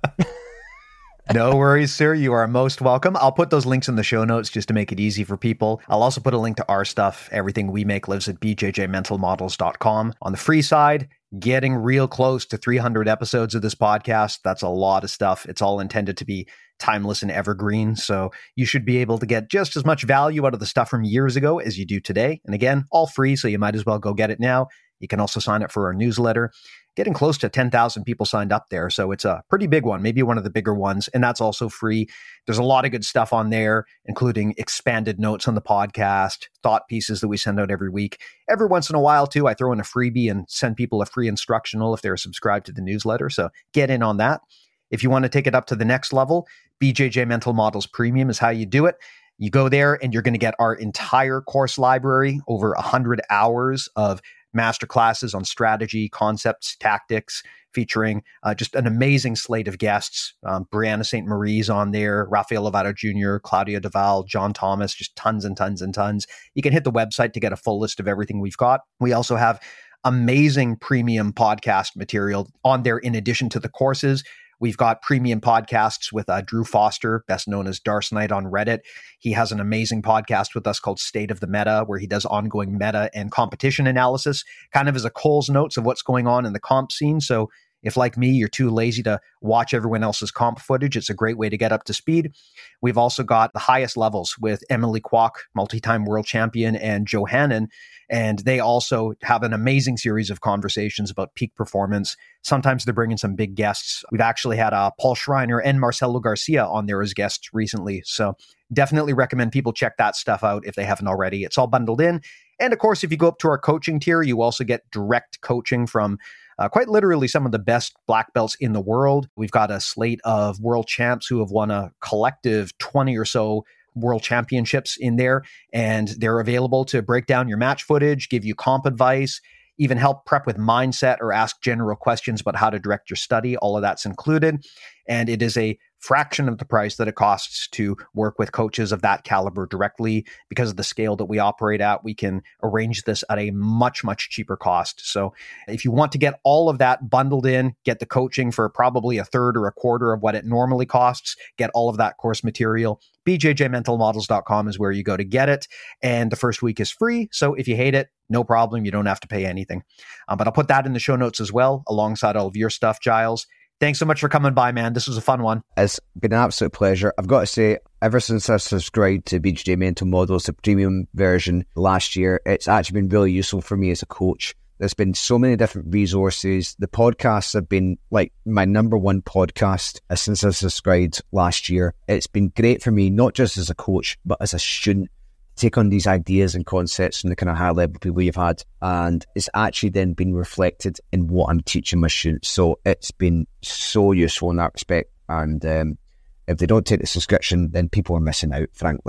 No worries, sir. You are most welcome. I'll put those links in the show notes just to make it easy for people. I'll also put a link to our stuff. Everything we make lives at b j j mental models dot com. On the free side, getting real close to three hundred episodes of this podcast. That's a lot of stuff. It's all intended to be timeless and evergreen. So you should be able to get just as much value out of the stuff from years ago as you do today. And again, all free. So you might as well go get it now. You can also sign up for our newsletter. Getting close to ten thousand people signed up there. So it's a pretty big one, maybe one of the bigger ones. And that's also free. There's a lot of good stuff on there, including expanded notes on the podcast, thought pieces that we send out every week. Every once in a while, too, I throw in a freebie and send people a free instructional if they're subscribed to the newsletter. So get in on that. If you want to take it up to the next level, B J J Mental Models Premium is how you do it. You go there and you're going to get our entire course library, over one hundred hours of masterclasses on strategy, concepts, tactics, featuring uh, just an amazing slate of guests. Um, Brianna Saint Marie's on there, Rafael Lovato Junior, Claudia Duval, John Thomas, just tons and tons and tons. You can hit the website to get a full list of everything we've got. We also have amazing premium podcast material on there in addition to the courses. We've got premium podcasts with uh, Drew Foster, best known as Darce Knight on Reddit. He has an amazing podcast with us called State of the Meta, where he does ongoing meta and competition analysis, kind of as a Cole's notes of what's going on in the comp scene. So if, like me, you're too lazy to watch everyone else's comp footage, it's a great way to get up to speed. We've also got the highest levels with Emily Kwok, multi-time world champion, and Joe Hannon. And they also have an amazing series of conversations about peak performance. Sometimes they're bringing some big guests. We've actually had uh, Paul Schreiner and Marcelo Garcia on there as guests recently. So definitely recommend people check that stuff out if they haven't already. It's all bundled in. And of course, if you go up to our coaching tier, you also get direct coaching from uh, quite literally some of the best black belts in the world. We've got a slate of world champs who have won a collective twenty or so world championships in there, and they're available to break down your match footage, give you comp advice, even help prep with mindset or ask general questions about how to direct your study. All of that's included. And it is a fraction of the price that it costs to work with coaches of that caliber directly. Because of the scale that we operate at, we can arrange this at a much, much cheaper cost. So if you want to get all of that bundled in, get the coaching for probably a third or a quarter of what it normally costs, get all of that course material, b j j mental models dot com is where you go to get it. And the first week is free. So if you hate it, no problem. You don't have to pay anything. Um, but I'll put that in the show notes as well, alongside all of your stuff, Giles. Thanks so much for coming by, man. This was a fun one. It's been an absolute pleasure. I've got to say, ever since I subscribed to B J J Mental Models, the premium version last year, it's actually been really useful for me as a coach. There's been so many different resources. The podcasts have been like my number one podcast since I subscribed last year. It's been great for me, not just as a coach, but as a student. Take on these ideas and concepts from the kind of high level people you've had, and it's actually then been reflected in what I'm teaching my students. So it's been so useful in that respect. And um, if they don't take the subscription, then people are missing out, frankly.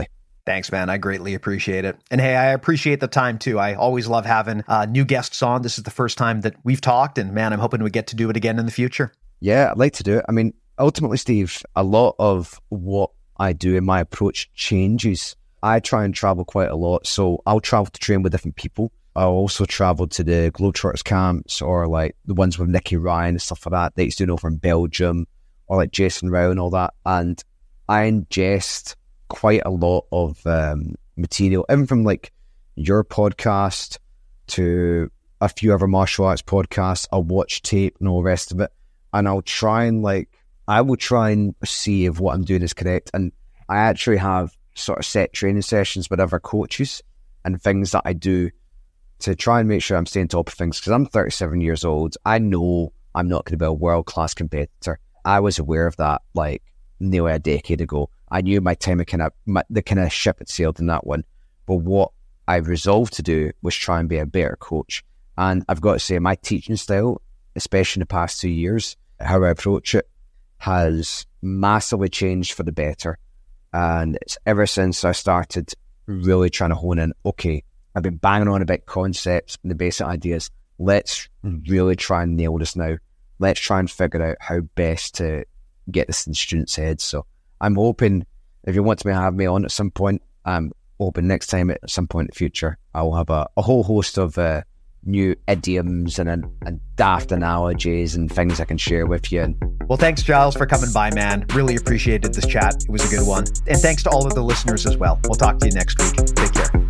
Thanks, man. I greatly appreciate it. And hey, I appreciate the time too. I always love having uh, new guests on. This is the first time that we've talked, and man, I'm hoping we get to do it again in the future. Yeah, I'd like to do it. I mean, ultimately, Steve, a lot of what I do in my approach changes. I try and travel quite a lot, so I'll travel to train with different people. I'll also travel to the Globetrotters camps, or like the ones with Nicky Ryan and stuff like that that he's doing over in Belgium, or like Jason Rao and all that. And I ingest quite a lot of um, material, even from like your podcast to a few other martial arts podcasts. I'll watch tape and all the rest of it, and I'll try and like, I will try and see if what I'm doing is correct. And I actually have sort of set training sessions with other coaches and things that I do to try and make sure I'm staying top of things, because I'm thirty-seven years old. I know I'm not going to be a world-class competitor. I was aware of that like nearly a decade ago. I knew my time had kind of, my, the kind of ship had sailed in that one. But what I resolved to do was try and be a better coach. And I've got to say, my teaching style, especially in the past two years, how I approach it, has massively changed for the better. And it's ever since I started really trying to hone in, okay, I've been banging on about concepts and the basic ideas. Let's really try and nail this now. Let's try and figure out how best to get this in students' heads. So I'm hoping, if you want to have me on at some point, I'm hoping next time at some point in the future, I will have a, a whole host of uh, new idioms and, and daft analogies and things I can share with you. Well, thanks, Giles, for coming by, man. Really appreciated this chat. It was a good one. And thanks to all of the listeners as well. We'll talk to you next week. Take care.